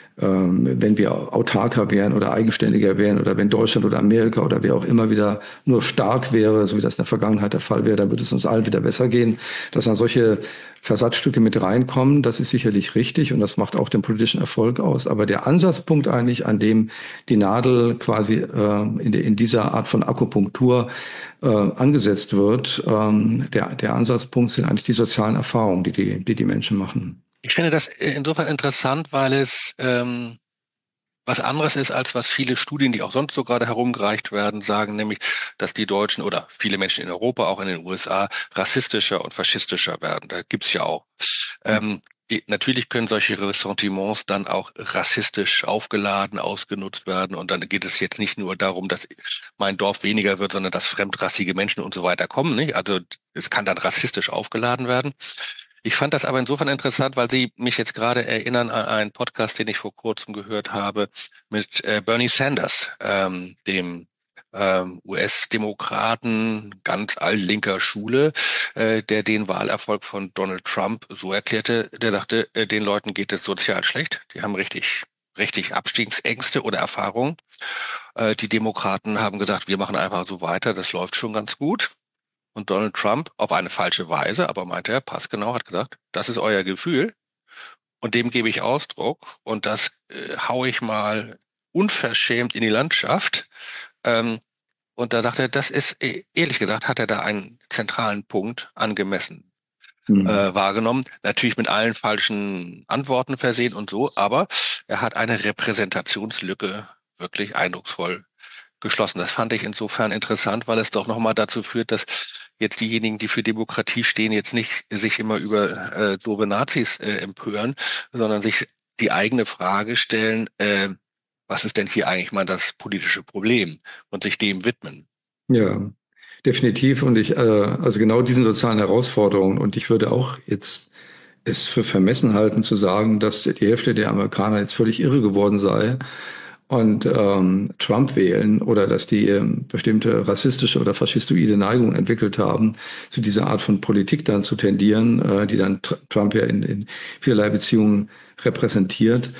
C: ähm, wenn wir autarker wären oder eigenständiger wären oder wenn Deutschland oder Amerika oder wer auch immer wieder nur stark wäre, so wie das in der Vergangenheit der Fall wäre, dann würde es uns allen wieder besser gehen. Dass dann solche Versatzstücke mit reinkommen, das ist sicherlich richtig und das macht auch den politischen Erfolg aus. Aber der Ansatzpunkt eigentlich, an dem die Nadel quasi äh, in, de, in dieser Art von Akupunktur äh, angesetzt wird, ähm, der, der Ansatzpunkt sind eigentlich die sozialen Erfahrungen, die die, die, die Menschen machen.
B: Ich finde das insofern interessant, weil es ähm, was anderes ist, als was viele Studien, die auch sonst so gerade herumgereicht werden, sagen, nämlich, dass die Deutschen oder viele Menschen in Europa, auch in den U S A, rassistischer und faschistischer werden. Da gibt's ja auch. Ähm, die, natürlich können solche Ressentiments dann auch rassistisch aufgeladen, ausgenutzt werden. Und dann geht es jetzt nicht nur darum, dass mein Dorf weniger wird, sondern dass fremdrassige Menschen und so weiter kommen. Nicht? Also es kann dann rassistisch aufgeladen werden. Ich fand das aber insofern interessant, weil Sie mich jetzt gerade erinnern an einen Podcast, den ich vor kurzem gehört habe mit äh, Bernie Sanders, ähm, dem ähm, U S-Demokraten ganz alllinker Schule, äh, der den Wahlerfolg von Donald Trump so erklärte, der sagte, äh, den Leuten geht es sozial schlecht, die haben richtig, richtig Abstiegsängste oder Erfahrungen. Äh, die Demokraten haben gesagt, wir machen einfach so weiter, das läuft schon ganz gut. Und Donald Trump auf eine falsche Weise, aber meinte er, passgenau, hat gesagt, das ist euer Gefühl und dem gebe ich Ausdruck und das äh, haue ich mal unverschämt in die Landschaft. Ähm, und da sagt er, das ist, eh, ehrlich gesagt, hat er da einen zentralen Punkt angemessen
C: Hm.
B: äh, wahrgenommen. Natürlich mit allen falschen Antworten versehen und so, aber er hat eine Repräsentationslücke wirklich eindrucksvoll geschlossen. Das fand ich insofern interessant, weil es doch nochmal dazu führt, dass jetzt diejenigen, die für Demokratie stehen, jetzt nicht sich immer über äh, doofe Nazis äh, empören, sondern sich die eigene Frage stellen, äh, was ist denn hier eigentlich mal das politische Problem und sich dem widmen.
C: Ja, definitiv. Und ich, äh, also genau diesen sozialen Herausforderungen. Und ich würde auch jetzt es für vermessen halten zu sagen, dass die Hälfte der Amerikaner jetzt völlig irre geworden sei und ähm, Trump wählen oder dass die ähm, bestimmte rassistische oder faschistoide Neigung entwickelt haben, zu dieser Art von Politik dann zu tendieren, äh, die dann Tr- Trump ja in, in vielerlei Beziehungen repräsentiert.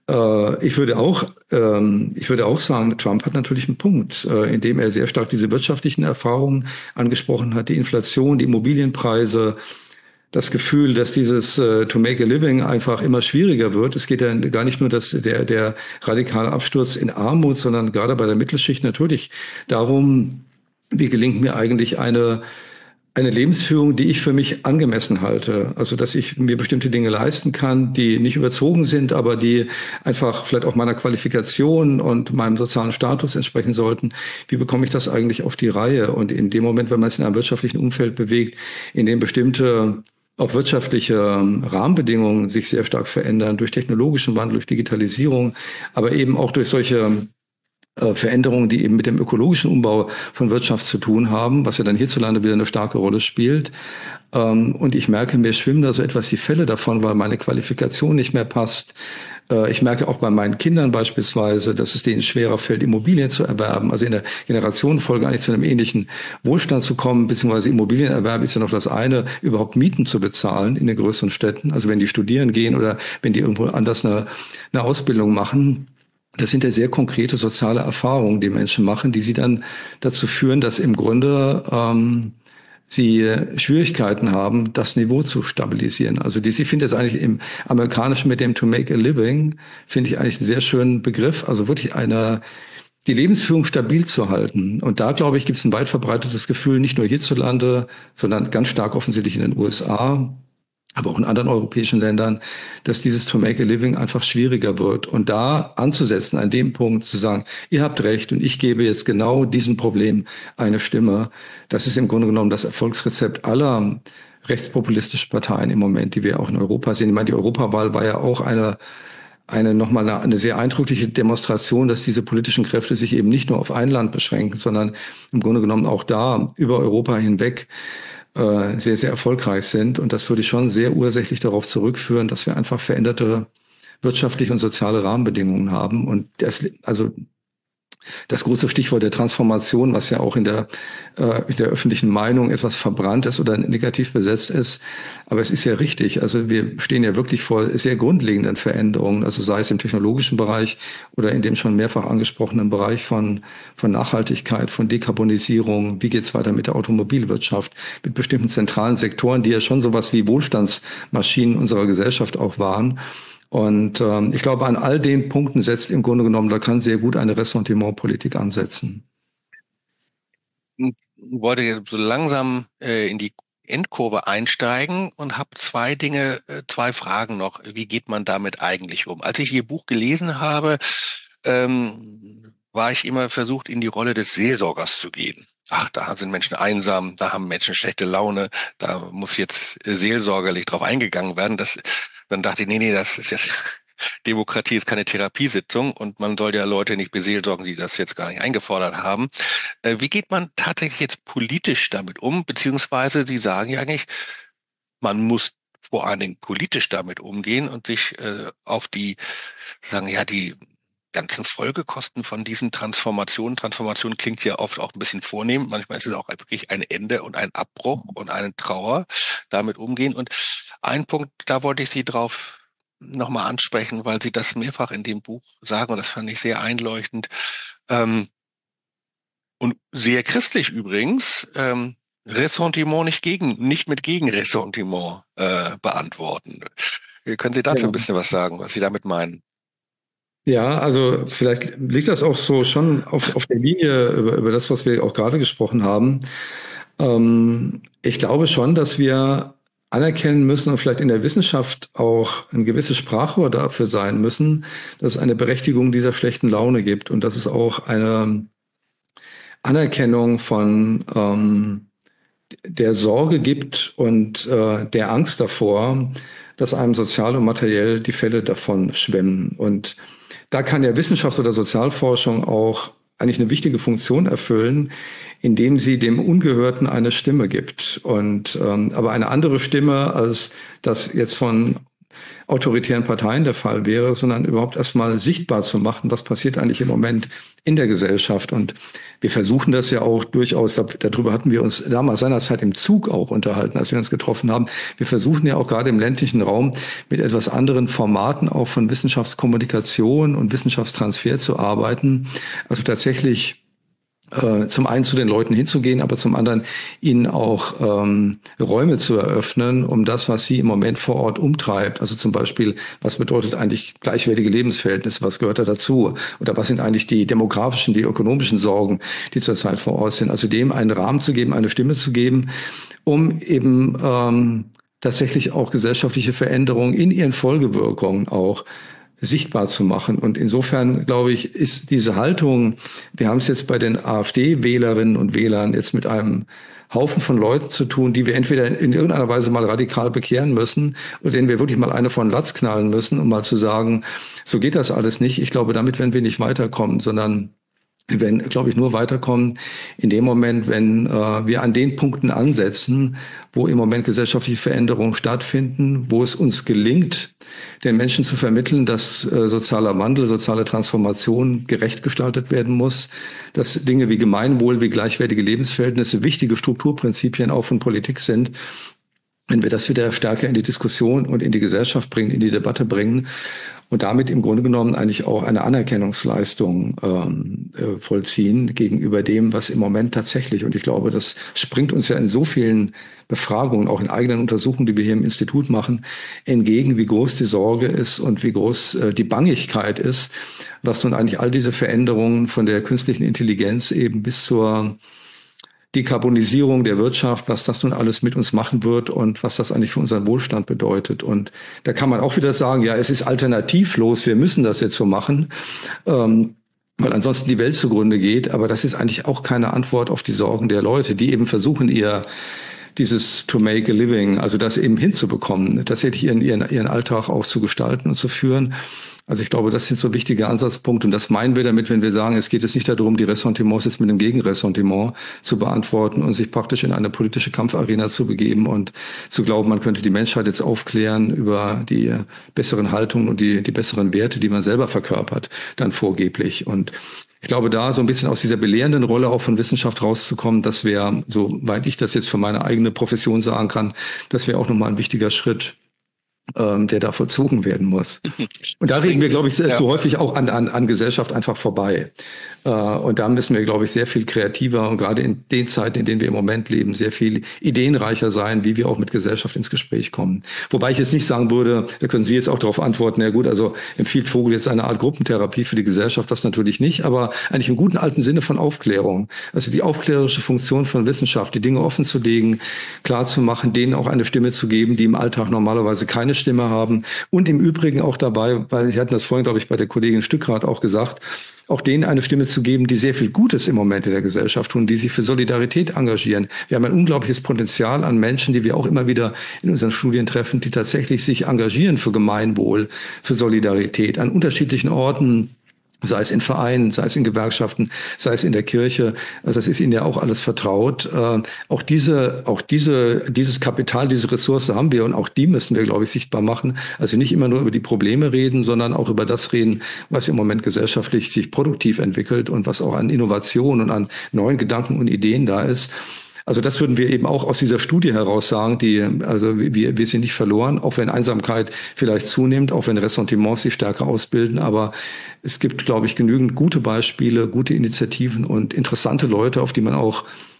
C: Äh, ich würde auch, ähm, ich würde auch sagen, Trump hat natürlich einen Punkt, äh, indem er sehr stark diese wirtschaftlichen Erfahrungen angesprochen hat, die Inflation, die Immobilienpreise, das Gefühl, dass dieses äh, to make a living einfach immer schwieriger wird. Es geht ja gar nicht nur dass der, der radikale Absturz in Armut, sondern gerade bei der Mittelschicht natürlich darum, wie gelingt mir eigentlich eine, eine Lebensführung, die ich für mich angemessen halte. Also, dass ich mir bestimmte Dinge leisten kann, die nicht überzogen sind, aber die einfach vielleicht auch meiner Qualifikation und meinem sozialen Status entsprechen sollten. Wie bekomme ich das eigentlich auf die Reihe? Und in dem Moment, wenn man es in einem wirtschaftlichen Umfeld bewegt, in dem bestimmte auch wirtschaftliche Rahmenbedingungen sich sehr stark verändern, durch technologischen Wandel, durch Digitalisierung, aber eben auch durch solche äh, Veränderungen, die eben mit dem ökologischen Umbau von Wirtschaft zu tun haben, was ja dann hierzulande wieder eine starke Rolle spielt. Ähm, und ich merke, mir schwimmen da so etwas die Fälle davon, weil meine Qualifikation nicht mehr passt. Äh, ich merke auch bei meinen Kindern beispielsweise, dass es denen schwerer fällt, Immobilien zu erwerben, also in der Generationenfolge eigentlich zu einem ähnlichen Wohlstand zu kommen, beziehungsweise Immobilienerwerb ist ja noch das eine, überhaupt Mieten zu bezahlen in den größeren Städten. Also wenn die studieren gehen oder wenn die irgendwo anders eine, eine Ausbildung machen. Das sind ja sehr konkrete soziale Erfahrungen, die Menschen machen, die sie dann dazu führen, dass im Grunde ähm, sie Schwierigkeiten haben, das Niveau zu stabilisieren. Also dies, ich finde das eigentlich im Amerikanischen mit dem to make a living, finde ich eigentlich einen sehr schönen Begriff. Also wirklich eine, die Lebensführung stabil zu halten. Und da, glaube ich, gibt es ein weit verbreitetes Gefühl, nicht nur hierzulande, sondern ganz stark offensichtlich in den U S A, aber auch in anderen europäischen Ländern, dass dieses to make a living einfach schwieriger wird. Und da anzusetzen, an dem Punkt zu sagen, ihr habt recht und ich gebe jetzt genau diesem Problem eine Stimme, das ist im Grunde genommen das Erfolgsrezept aller rechtspopulistischen Parteien im Moment, die wir auch in Europa sehen. Ich meine, die Europawahl war ja auch eine eine nochmal eine, eine sehr eindrückliche Demonstration, dass diese politischen Kräfte sich eben nicht nur auf ein Land beschränken, sondern im Grunde genommen auch da über Europa hinweg äh, sehr, sehr erfolgreich sind. Und das würde ich schon sehr ursächlich darauf zurückführen, dass wir einfach veränderte wirtschaftliche und soziale Rahmenbedingungen haben. Und das, also das große Stichwort der Transformation, was ja auch in der, äh, in der öffentlichen Meinung etwas verbrannt ist oder negativ besetzt ist. Aber es ist ja richtig. Also wir stehen ja wirklich vor sehr grundlegenden Veränderungen. Also sei es im technologischen Bereich oder in dem schon mehrfach angesprochenen Bereich von, von Nachhaltigkeit, von Dekarbonisierung. Wie geht's weiter mit der Automobilwirtschaft, mit bestimmten zentralen Sektoren, die ja schon sowas wie Wohlstandsmaschinen unserer Gesellschaft auch waren. Und ähm, ich glaube, an all den Punkten setzt im Grunde genommen, da kann sehr gut eine Ressentimentpolitik ansetzen.
B: Ich wollte jetzt so langsam äh, in die Endkurve einsteigen und habe zwei Dinge, äh, zwei Fragen noch. Wie geht man damit eigentlich um? Als ich Ihr Buch gelesen habe, ähm, war ich immer versucht, in die Rolle des Seelsorgers zu gehen. Ach, da sind Menschen einsam, da haben Menschen schlechte Laune, da muss jetzt äh, seelsorgerlich drauf eingegangen werden. Das Dann dachte ich, nee, nee, das ist jetzt, Demokratie ist keine Therapiesitzung und man soll ja Leute nicht beseelsorgen, die das jetzt gar nicht eingefordert haben. Äh, wie geht man tatsächlich jetzt politisch damit um? Beziehungsweise Sie sagen ja eigentlich, man muss vor allen Dingen politisch damit umgehen und sich äh, auf die, sagen ja, die ganzen Folgekosten von diesen Transformationen. Transformation klingt ja oft auch ein bisschen vornehm. Manchmal ist es auch wirklich ein Ende und ein Abbruch und eine Trauer, damit umgehen. Und ein Punkt, da wollte ich Sie drauf nochmal ansprechen, weil Sie das mehrfach in dem Buch sagen und das fand ich sehr einleuchtend. Ähm, und sehr christlich übrigens. Ähm, Ressentiment nicht gegen, nicht mit Gegenressentiment äh, beantworten. Können Sie dazu
C: Ja.
B: ein bisschen was sagen, was Sie damit meinen?
C: Ja, also vielleicht liegt das auch so schon auf, auf der Linie über, über das, was wir auch gerade gesprochen haben. Ähm, ich glaube schon, dass wir anerkennen müssen und vielleicht in der Wissenschaft auch ein gewisses Sprachrohr dafür sein müssen, dass es eine Berechtigung dieser schlechten Laune gibt und dass es auch eine Anerkennung von ähm, der Sorge gibt und äh, der Angst davor, dass einem sozial und materiell die Fälle davon schwemmen. Und da kann ja Wissenschaft oder Sozialforschung auch eigentlich eine wichtige Funktion erfüllen, indem sie dem Ungehörten eine Stimme gibt. Und ähm, aber eine andere Stimme, als das jetzt von autoritären Parteien der Fall wäre, sondern überhaupt erstmal sichtbar zu machen, was passiert eigentlich im Moment in der Gesellschaft. Und wir versuchen das ja auch durchaus, darüber hatten wir uns damals seinerzeit im Zug auch unterhalten, als wir uns getroffen haben. Wir versuchen ja auch gerade im ländlichen Raum mit etwas anderen Formaten auch von Wissenschaftskommunikation und Wissenschaftstransfer zu arbeiten. Also tatsächlich Äh, zum einen zu den Leuten hinzugehen, aber zum anderen ihnen auch ähm, Räume zu eröffnen, um das, was sie im Moment vor Ort umtreibt. Also zum Beispiel, was bedeutet eigentlich gleichwertige Lebensverhältnisse, was gehört da dazu? Oder was sind eigentlich die demografischen, die ökonomischen Sorgen, die zurzeit vor Ort sind? Also dem einen Rahmen zu geben, eine Stimme zu geben, um eben ähm, tatsächlich auch gesellschaftliche Veränderungen in ihren Folgewirkungen auch sichtbar zu machen. Und insofern, glaube ich, ist diese Haltung, wir haben es jetzt bei den AfD-Wählerinnen und Wählern jetzt mit einem Haufen von Leuten zu tun, die wir entweder in irgendeiner Weise mal radikal bekehren müssen oder denen wir wirklich mal eine von Latz knallen müssen, um mal zu sagen, so geht das alles nicht. Ich glaube, damit werden wir nicht weiterkommen, sondern wir werden, glaube ich, nur weiterkommen in dem Moment, wenn äh, wir an den Punkten ansetzen, wo im Moment gesellschaftliche Veränderungen stattfinden, wo es uns gelingt, den Menschen zu vermitteln, dass äh, sozialer Wandel, soziale Transformation gerecht gestaltet werden muss, dass Dinge wie Gemeinwohl, wie gleichwertige Lebensverhältnisse wichtige Strukturprinzipien auch von Politik sind. Wenn wir das wieder stärker in die Diskussion und in die Gesellschaft bringen, in die Debatte bringen und damit im Grunde genommen eigentlich auch eine Anerkennungsleistung ähm, äh, vollziehen gegenüber dem, was im Moment tatsächlich, und ich glaube, das springt uns ja in so vielen Befragungen, auch in eigenen Untersuchungen, die wir hier im Institut machen, entgegen, wie groß die Sorge ist und wie groß äh, die Bangigkeit ist, was nun eigentlich all diese Veränderungen von der künstlichen Intelligenz eben bis zur Dekarbonisierung der Wirtschaft, was das nun alles mit uns machen wird und was das eigentlich für unseren Wohlstand bedeutet. Und da kann man auch wieder sagen, ja, es ist alternativlos, wir müssen das jetzt so machen, ähm, weil ansonsten die Welt zugrunde geht. Aber das ist eigentlich auch keine Antwort auf die Sorgen der Leute, die eben versuchen, ihr dieses to make a living, also das eben hinzubekommen, tatsächlich ihren, ihren, ihren Alltag auch zu gestalten und zu führen. Also ich glaube, das sind so wichtige Ansatzpunkte und das meinen wir damit, wenn wir sagen, es geht jetzt nicht darum, die Ressentiments jetzt mit einem Gegenressentiment zu beantworten und sich praktisch in eine politische Kampfarena zu begeben und zu glauben, man könnte die Menschheit jetzt aufklären über die besseren Haltungen und die, die besseren Werte, die man selber verkörpert, dann vorgeblich. Und ich glaube, da so ein bisschen aus dieser belehrenden Rolle auch von Wissenschaft rauszukommen, das wäre, soweit ich das jetzt für meine eigene Profession sagen kann, das wäre auch nochmal ein wichtiger Schritt, ähm, der da vollzogen werden muss. Und da reden wir, glaube ich, sehr, ja. so häufig auch an, an, an Gesellschaft einfach vorbei. Äh, und da müssen wir, glaube ich, sehr viel kreativer und gerade in den Zeiten, in denen wir im Moment leben, sehr viel ideenreicher sein, wie wir auch mit Gesellschaft ins Gespräch kommen. Wobei ich jetzt nicht sagen würde, da können Sie jetzt auch darauf antworten, ja gut, also empfiehlt Vogel jetzt eine Art Gruppentherapie für die Gesellschaft, das natürlich nicht, aber eigentlich im guten alten Sinne von Aufklärung. Also die aufklärerische Funktion von Wissenschaft, die Dinge offen zu legen, klar zu machen, denen auch eine Stimme zu geben, die im Alltag normalerweise keine Stimme haben. Und im Übrigen auch dabei, weil Sie hatten das vorhin, glaube ich, bei der Kollegin Stückrath auch gesagt, auch denen eine Stimme zu geben, die sehr viel Gutes im Moment in der Gesellschaft tun, die sich für Solidarität engagieren. Wir haben ein unglaubliches Potenzial an Menschen, die wir auch immer wieder in unseren Studien treffen, die tatsächlich sich engagieren für Gemeinwohl, für Solidarität an unterschiedlichen Orten, sei es in Vereinen, sei es in Gewerkschaften, sei es in der Kirche. Also das ist Ihnen ja auch alles vertraut. Äh, auch diese, auch diese, dieses Kapital, diese Ressource haben wir und auch die müssen wir, glaube ich, sichtbar machen. Also nicht immer nur über die Probleme reden, sondern auch über das reden, was im Moment gesellschaftlich sich produktiv entwickelt und was auch an Innovation und an neuen Gedanken und Ideen da ist. Also das würden wir eben auch aus dieser Studie heraus sagen, die, also wir, wir sind nicht verloren, auch wenn Einsamkeit vielleicht zunimmt, auch wenn Ressentiments sich stärker ausbilden, aber es gibt, glaube ich, genügend gute Beispiele, gute Initiativen und interessante Leute, auf die man auch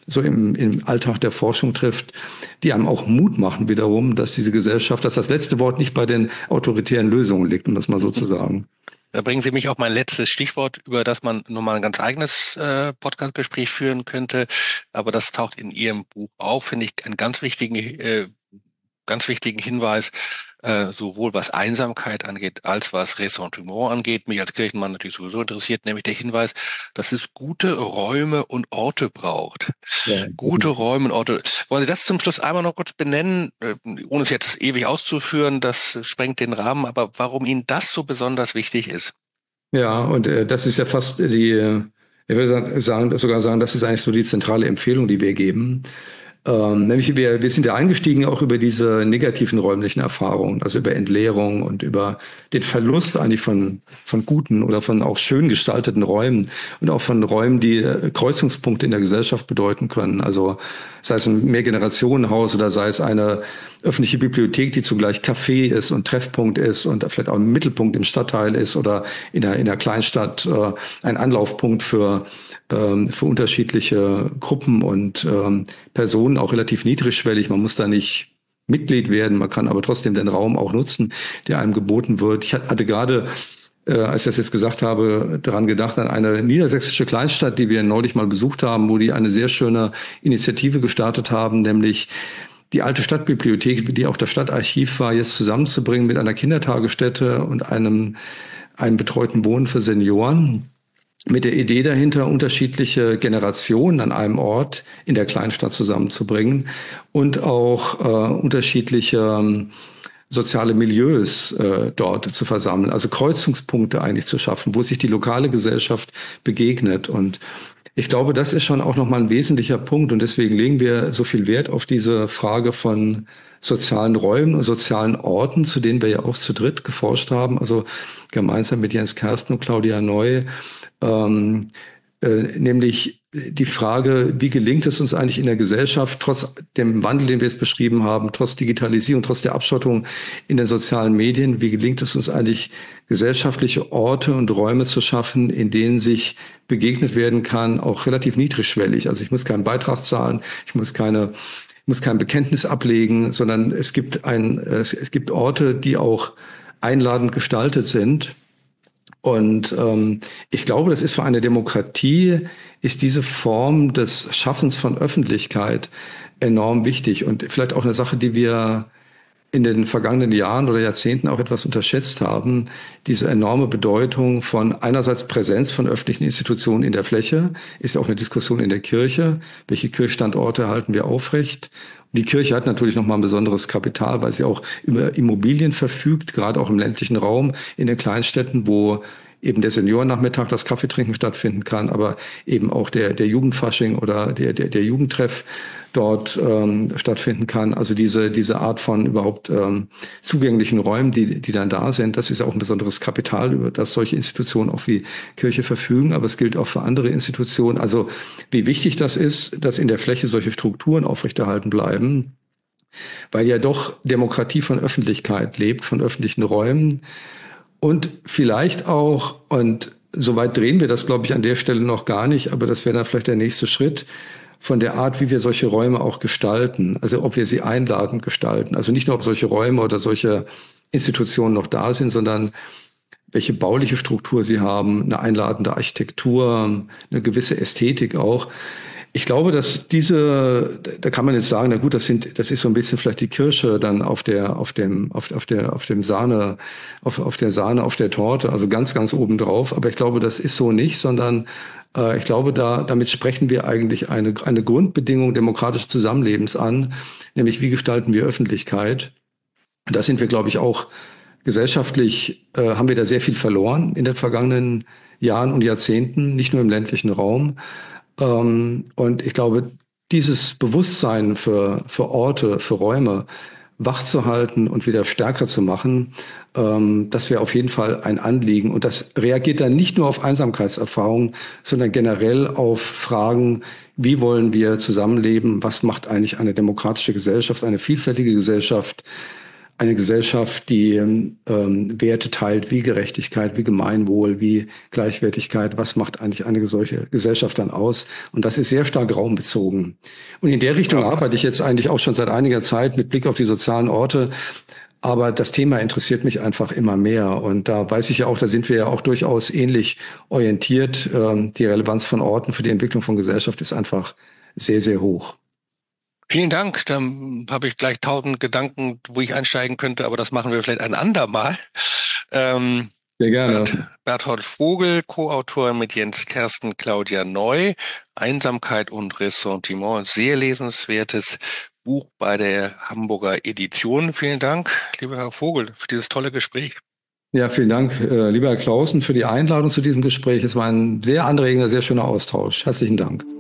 C: so im, im Alltag der Forschung trifft, die einem auch Mut machen wiederum, dass diese Gesellschaft, dass das letzte Wort nicht bei den autoritären Lösungen liegt, um das mal so zu sagen.
B: Da bringen Sie mich auf mein letztes Stichwort, über das man nochmal ein ganz eigenes äh, Podcast-Gespräch führen könnte. Aber das taucht in Ihrem Buch auf, finde ich, einen ganz wichtigen, äh, ganz wichtigen Hinweis, äh, sowohl was Einsamkeit angeht, als was Ressentiment angeht. Mich als Kirchenmann natürlich sowieso interessiert, nämlich der Hinweis, dass es gute Räume und Orte braucht. Ja. Gute Räume und Orte. Wollen Sie das zum Schluss einmal noch kurz benennen, äh, ohne es jetzt ewig auszuführen, das sprengt den Rahmen, aber warum Ihnen das so besonders wichtig ist?
C: Ja, und äh, das ist ja fast die, äh, ich würde sagen, sogar sagen, das ist eigentlich so die zentrale Empfehlung, die wir geben. Ähm, nämlich wir, wir sind ja eingestiegen auch über diese negativen räumlichen Erfahrungen, also über Entleerung und über den Verlust eigentlich von, von guten oder von auch schön gestalteten Räumen und auch von Räumen, die Kreuzungspunkte in der Gesellschaft bedeuten können. Also sei es ein Mehrgenerationenhaus oder sei es eine öffentliche Bibliothek, die zugleich Café ist und Treffpunkt ist und vielleicht auch ein Mittelpunkt im Stadtteil ist oder in einer, in einer Kleinstadt äh, ein Anlaufpunkt für für unterschiedliche Gruppen und ähm, Personen, auch relativ niedrigschwellig. Man muss da nicht Mitglied werden, man kann aber trotzdem den Raum auch nutzen, der einem geboten wird. Ich hatte gerade, äh, als ich das jetzt gesagt habe, daran gedacht, an eine niedersächsische Kleinstadt, die wir neulich mal besucht haben, wo die eine sehr schöne Initiative gestartet haben, nämlich die alte Stadtbibliothek, die auch das Stadtarchiv war, jetzt zusammenzubringen mit einer Kindertagesstätte und einem, einem betreuten Wohnen für Senioren. Mit der Idee dahinter, unterschiedliche Generationen an einem Ort in der Kleinstadt zusammenzubringen und auch äh, unterschiedliche ähm, soziale Milieus äh, dort zu versammeln, also Kreuzungspunkte eigentlich zu schaffen, wo sich die lokale Gesellschaft begegnet. Und ich glaube, das ist schon auch nochmal ein wesentlicher Punkt und deswegen legen wir so viel Wert auf diese Frage von sozialen Räumen und sozialen Orten, zu denen wir ja auch zu dritt geforscht haben, also gemeinsam mit Jens Kersten und Claudia Neu. Ähm, äh, nämlich die Frage, wie gelingt es uns eigentlich in der Gesellschaft, trotz dem Wandel, den wir jetzt beschrieben haben, trotz Digitalisierung, trotz der Abschottung in den sozialen Medien, wie gelingt es uns eigentlich, gesellschaftliche Orte und Räume zu schaffen, in denen sich begegnet werden kann, auch relativ niedrigschwellig. Also ich muss keinen Beitrag zahlen, ich muss keine ich muss kein Bekenntnis ablegen, sondern es gibt ein es, es gibt Orte, die auch einladend gestaltet sind. Und ähm, ich glaube, das ist für eine Demokratie, ist diese Form des Schaffens von Öffentlichkeit enorm wichtig und vielleicht auch eine Sache, die wir in den vergangenen Jahren oder Jahrzehnten auch etwas unterschätzt haben, diese enorme Bedeutung von einerseits Präsenz von öffentlichen Institutionen in der Fläche, ist ja auch eine Diskussion in der Kirche, welche Kirchstandorte halten wir aufrecht. Die Kirche hat natürlich nochmal ein besonderes Kapital, weil sie auch über Immobilien verfügt, gerade auch im ländlichen Raum, in den Kleinstädten, wo eben der Seniorennachmittag, das Kaffeetrinken stattfinden kann, aber eben auch der, der Jugendfasching oder der, der, der Jugendtreff dort ähm, stattfinden kann. Also diese, diese Art von überhaupt ähm, zugänglichen Räumen, die, die dann da sind, das ist auch ein besonderes Kapital, über das solche Institutionen auch wie Kirche verfügen, aber es gilt auch für andere Institutionen. Also wie wichtig das ist, dass in der Fläche solche Strukturen aufrechterhalten bleiben, weil ja doch Demokratie von Öffentlichkeit lebt, von öffentlichen Räumen. Und vielleicht auch, und soweit drehen wir das, glaube ich, an der Stelle noch gar nicht, aber das wäre dann vielleicht der nächste Schritt, von der Art, wie wir solche Räume auch gestalten. Also ob wir sie einladend gestalten. Also nicht nur, ob solche Räume oder solche Institutionen noch da sind, sondern welche bauliche Struktur sie haben, eine einladende Architektur, eine gewisse Ästhetik auch. Ich glaube, dass diese, da kann man jetzt sagen, na gut, das sind, das ist so ein bisschen vielleicht die Kirsche dann auf der, auf dem, auf, auf der, auf dem Sahne, auf, auf der Sahne, auf der Torte, also ganz, ganz oben drauf. Aber ich glaube, das ist so nicht, sondern äh, ich glaube, da, damit sprechen wir eigentlich eine, eine Grundbedingung demokratischen Zusammenlebens an, nämlich wie gestalten wir Öffentlichkeit? Und da sind wir, glaube ich, auch gesellschaftlich, äh, haben wir da sehr viel verloren in den vergangenen Jahren und Jahrzehnten, nicht nur im ländlichen Raum. Und ich glaube, dieses Bewusstsein für, für Orte, für Räume wach zu halten und wieder stärker zu machen, das wäre auf jeden Fall ein Anliegen. Und das reagiert dann nicht nur auf Einsamkeitserfahrungen, sondern generell auf Fragen, wie wollen wir zusammenleben? Was macht eigentlich eine demokratische Gesellschaft, eine vielfältige Gesellschaft eine Gesellschaft, die ähm, Werte teilt wie Gerechtigkeit, wie Gemeinwohl, wie Gleichwertigkeit. Was macht eigentlich eine solche Gesellschaft dann aus? Und das ist sehr stark raumbezogen. Und in der Richtung ja. arbeite ich jetzt eigentlich auch schon seit einiger Zeit mit Blick auf die sozialen Orte. Aber das Thema interessiert mich einfach immer mehr. Und da weiß ich ja auch, da sind wir ja auch durchaus ähnlich orientiert. Ähm, die Relevanz von Orten für die Entwicklung von Gesellschaft ist einfach sehr, sehr hoch.
B: Vielen Dank. Dann habe ich gleich tausend Gedanken, wo ich einsteigen könnte, aber das machen wir vielleicht ein andermal. Ähm,
C: Sehr gerne.
B: Bert, Berthold Vogel, Co-Autor mit Jens Kersten, Claudia Neu, Einsamkeit und Ressentiment, sehr lesenswertes Buch bei der Hamburger Edition. Vielen Dank, lieber Herr Vogel, für dieses tolle Gespräch.
C: Ja, vielen Dank, äh, lieber Herr Clausen, für die Einladung zu diesem Gespräch. Es war ein sehr anregender, sehr schöner Austausch. Herzlichen Dank.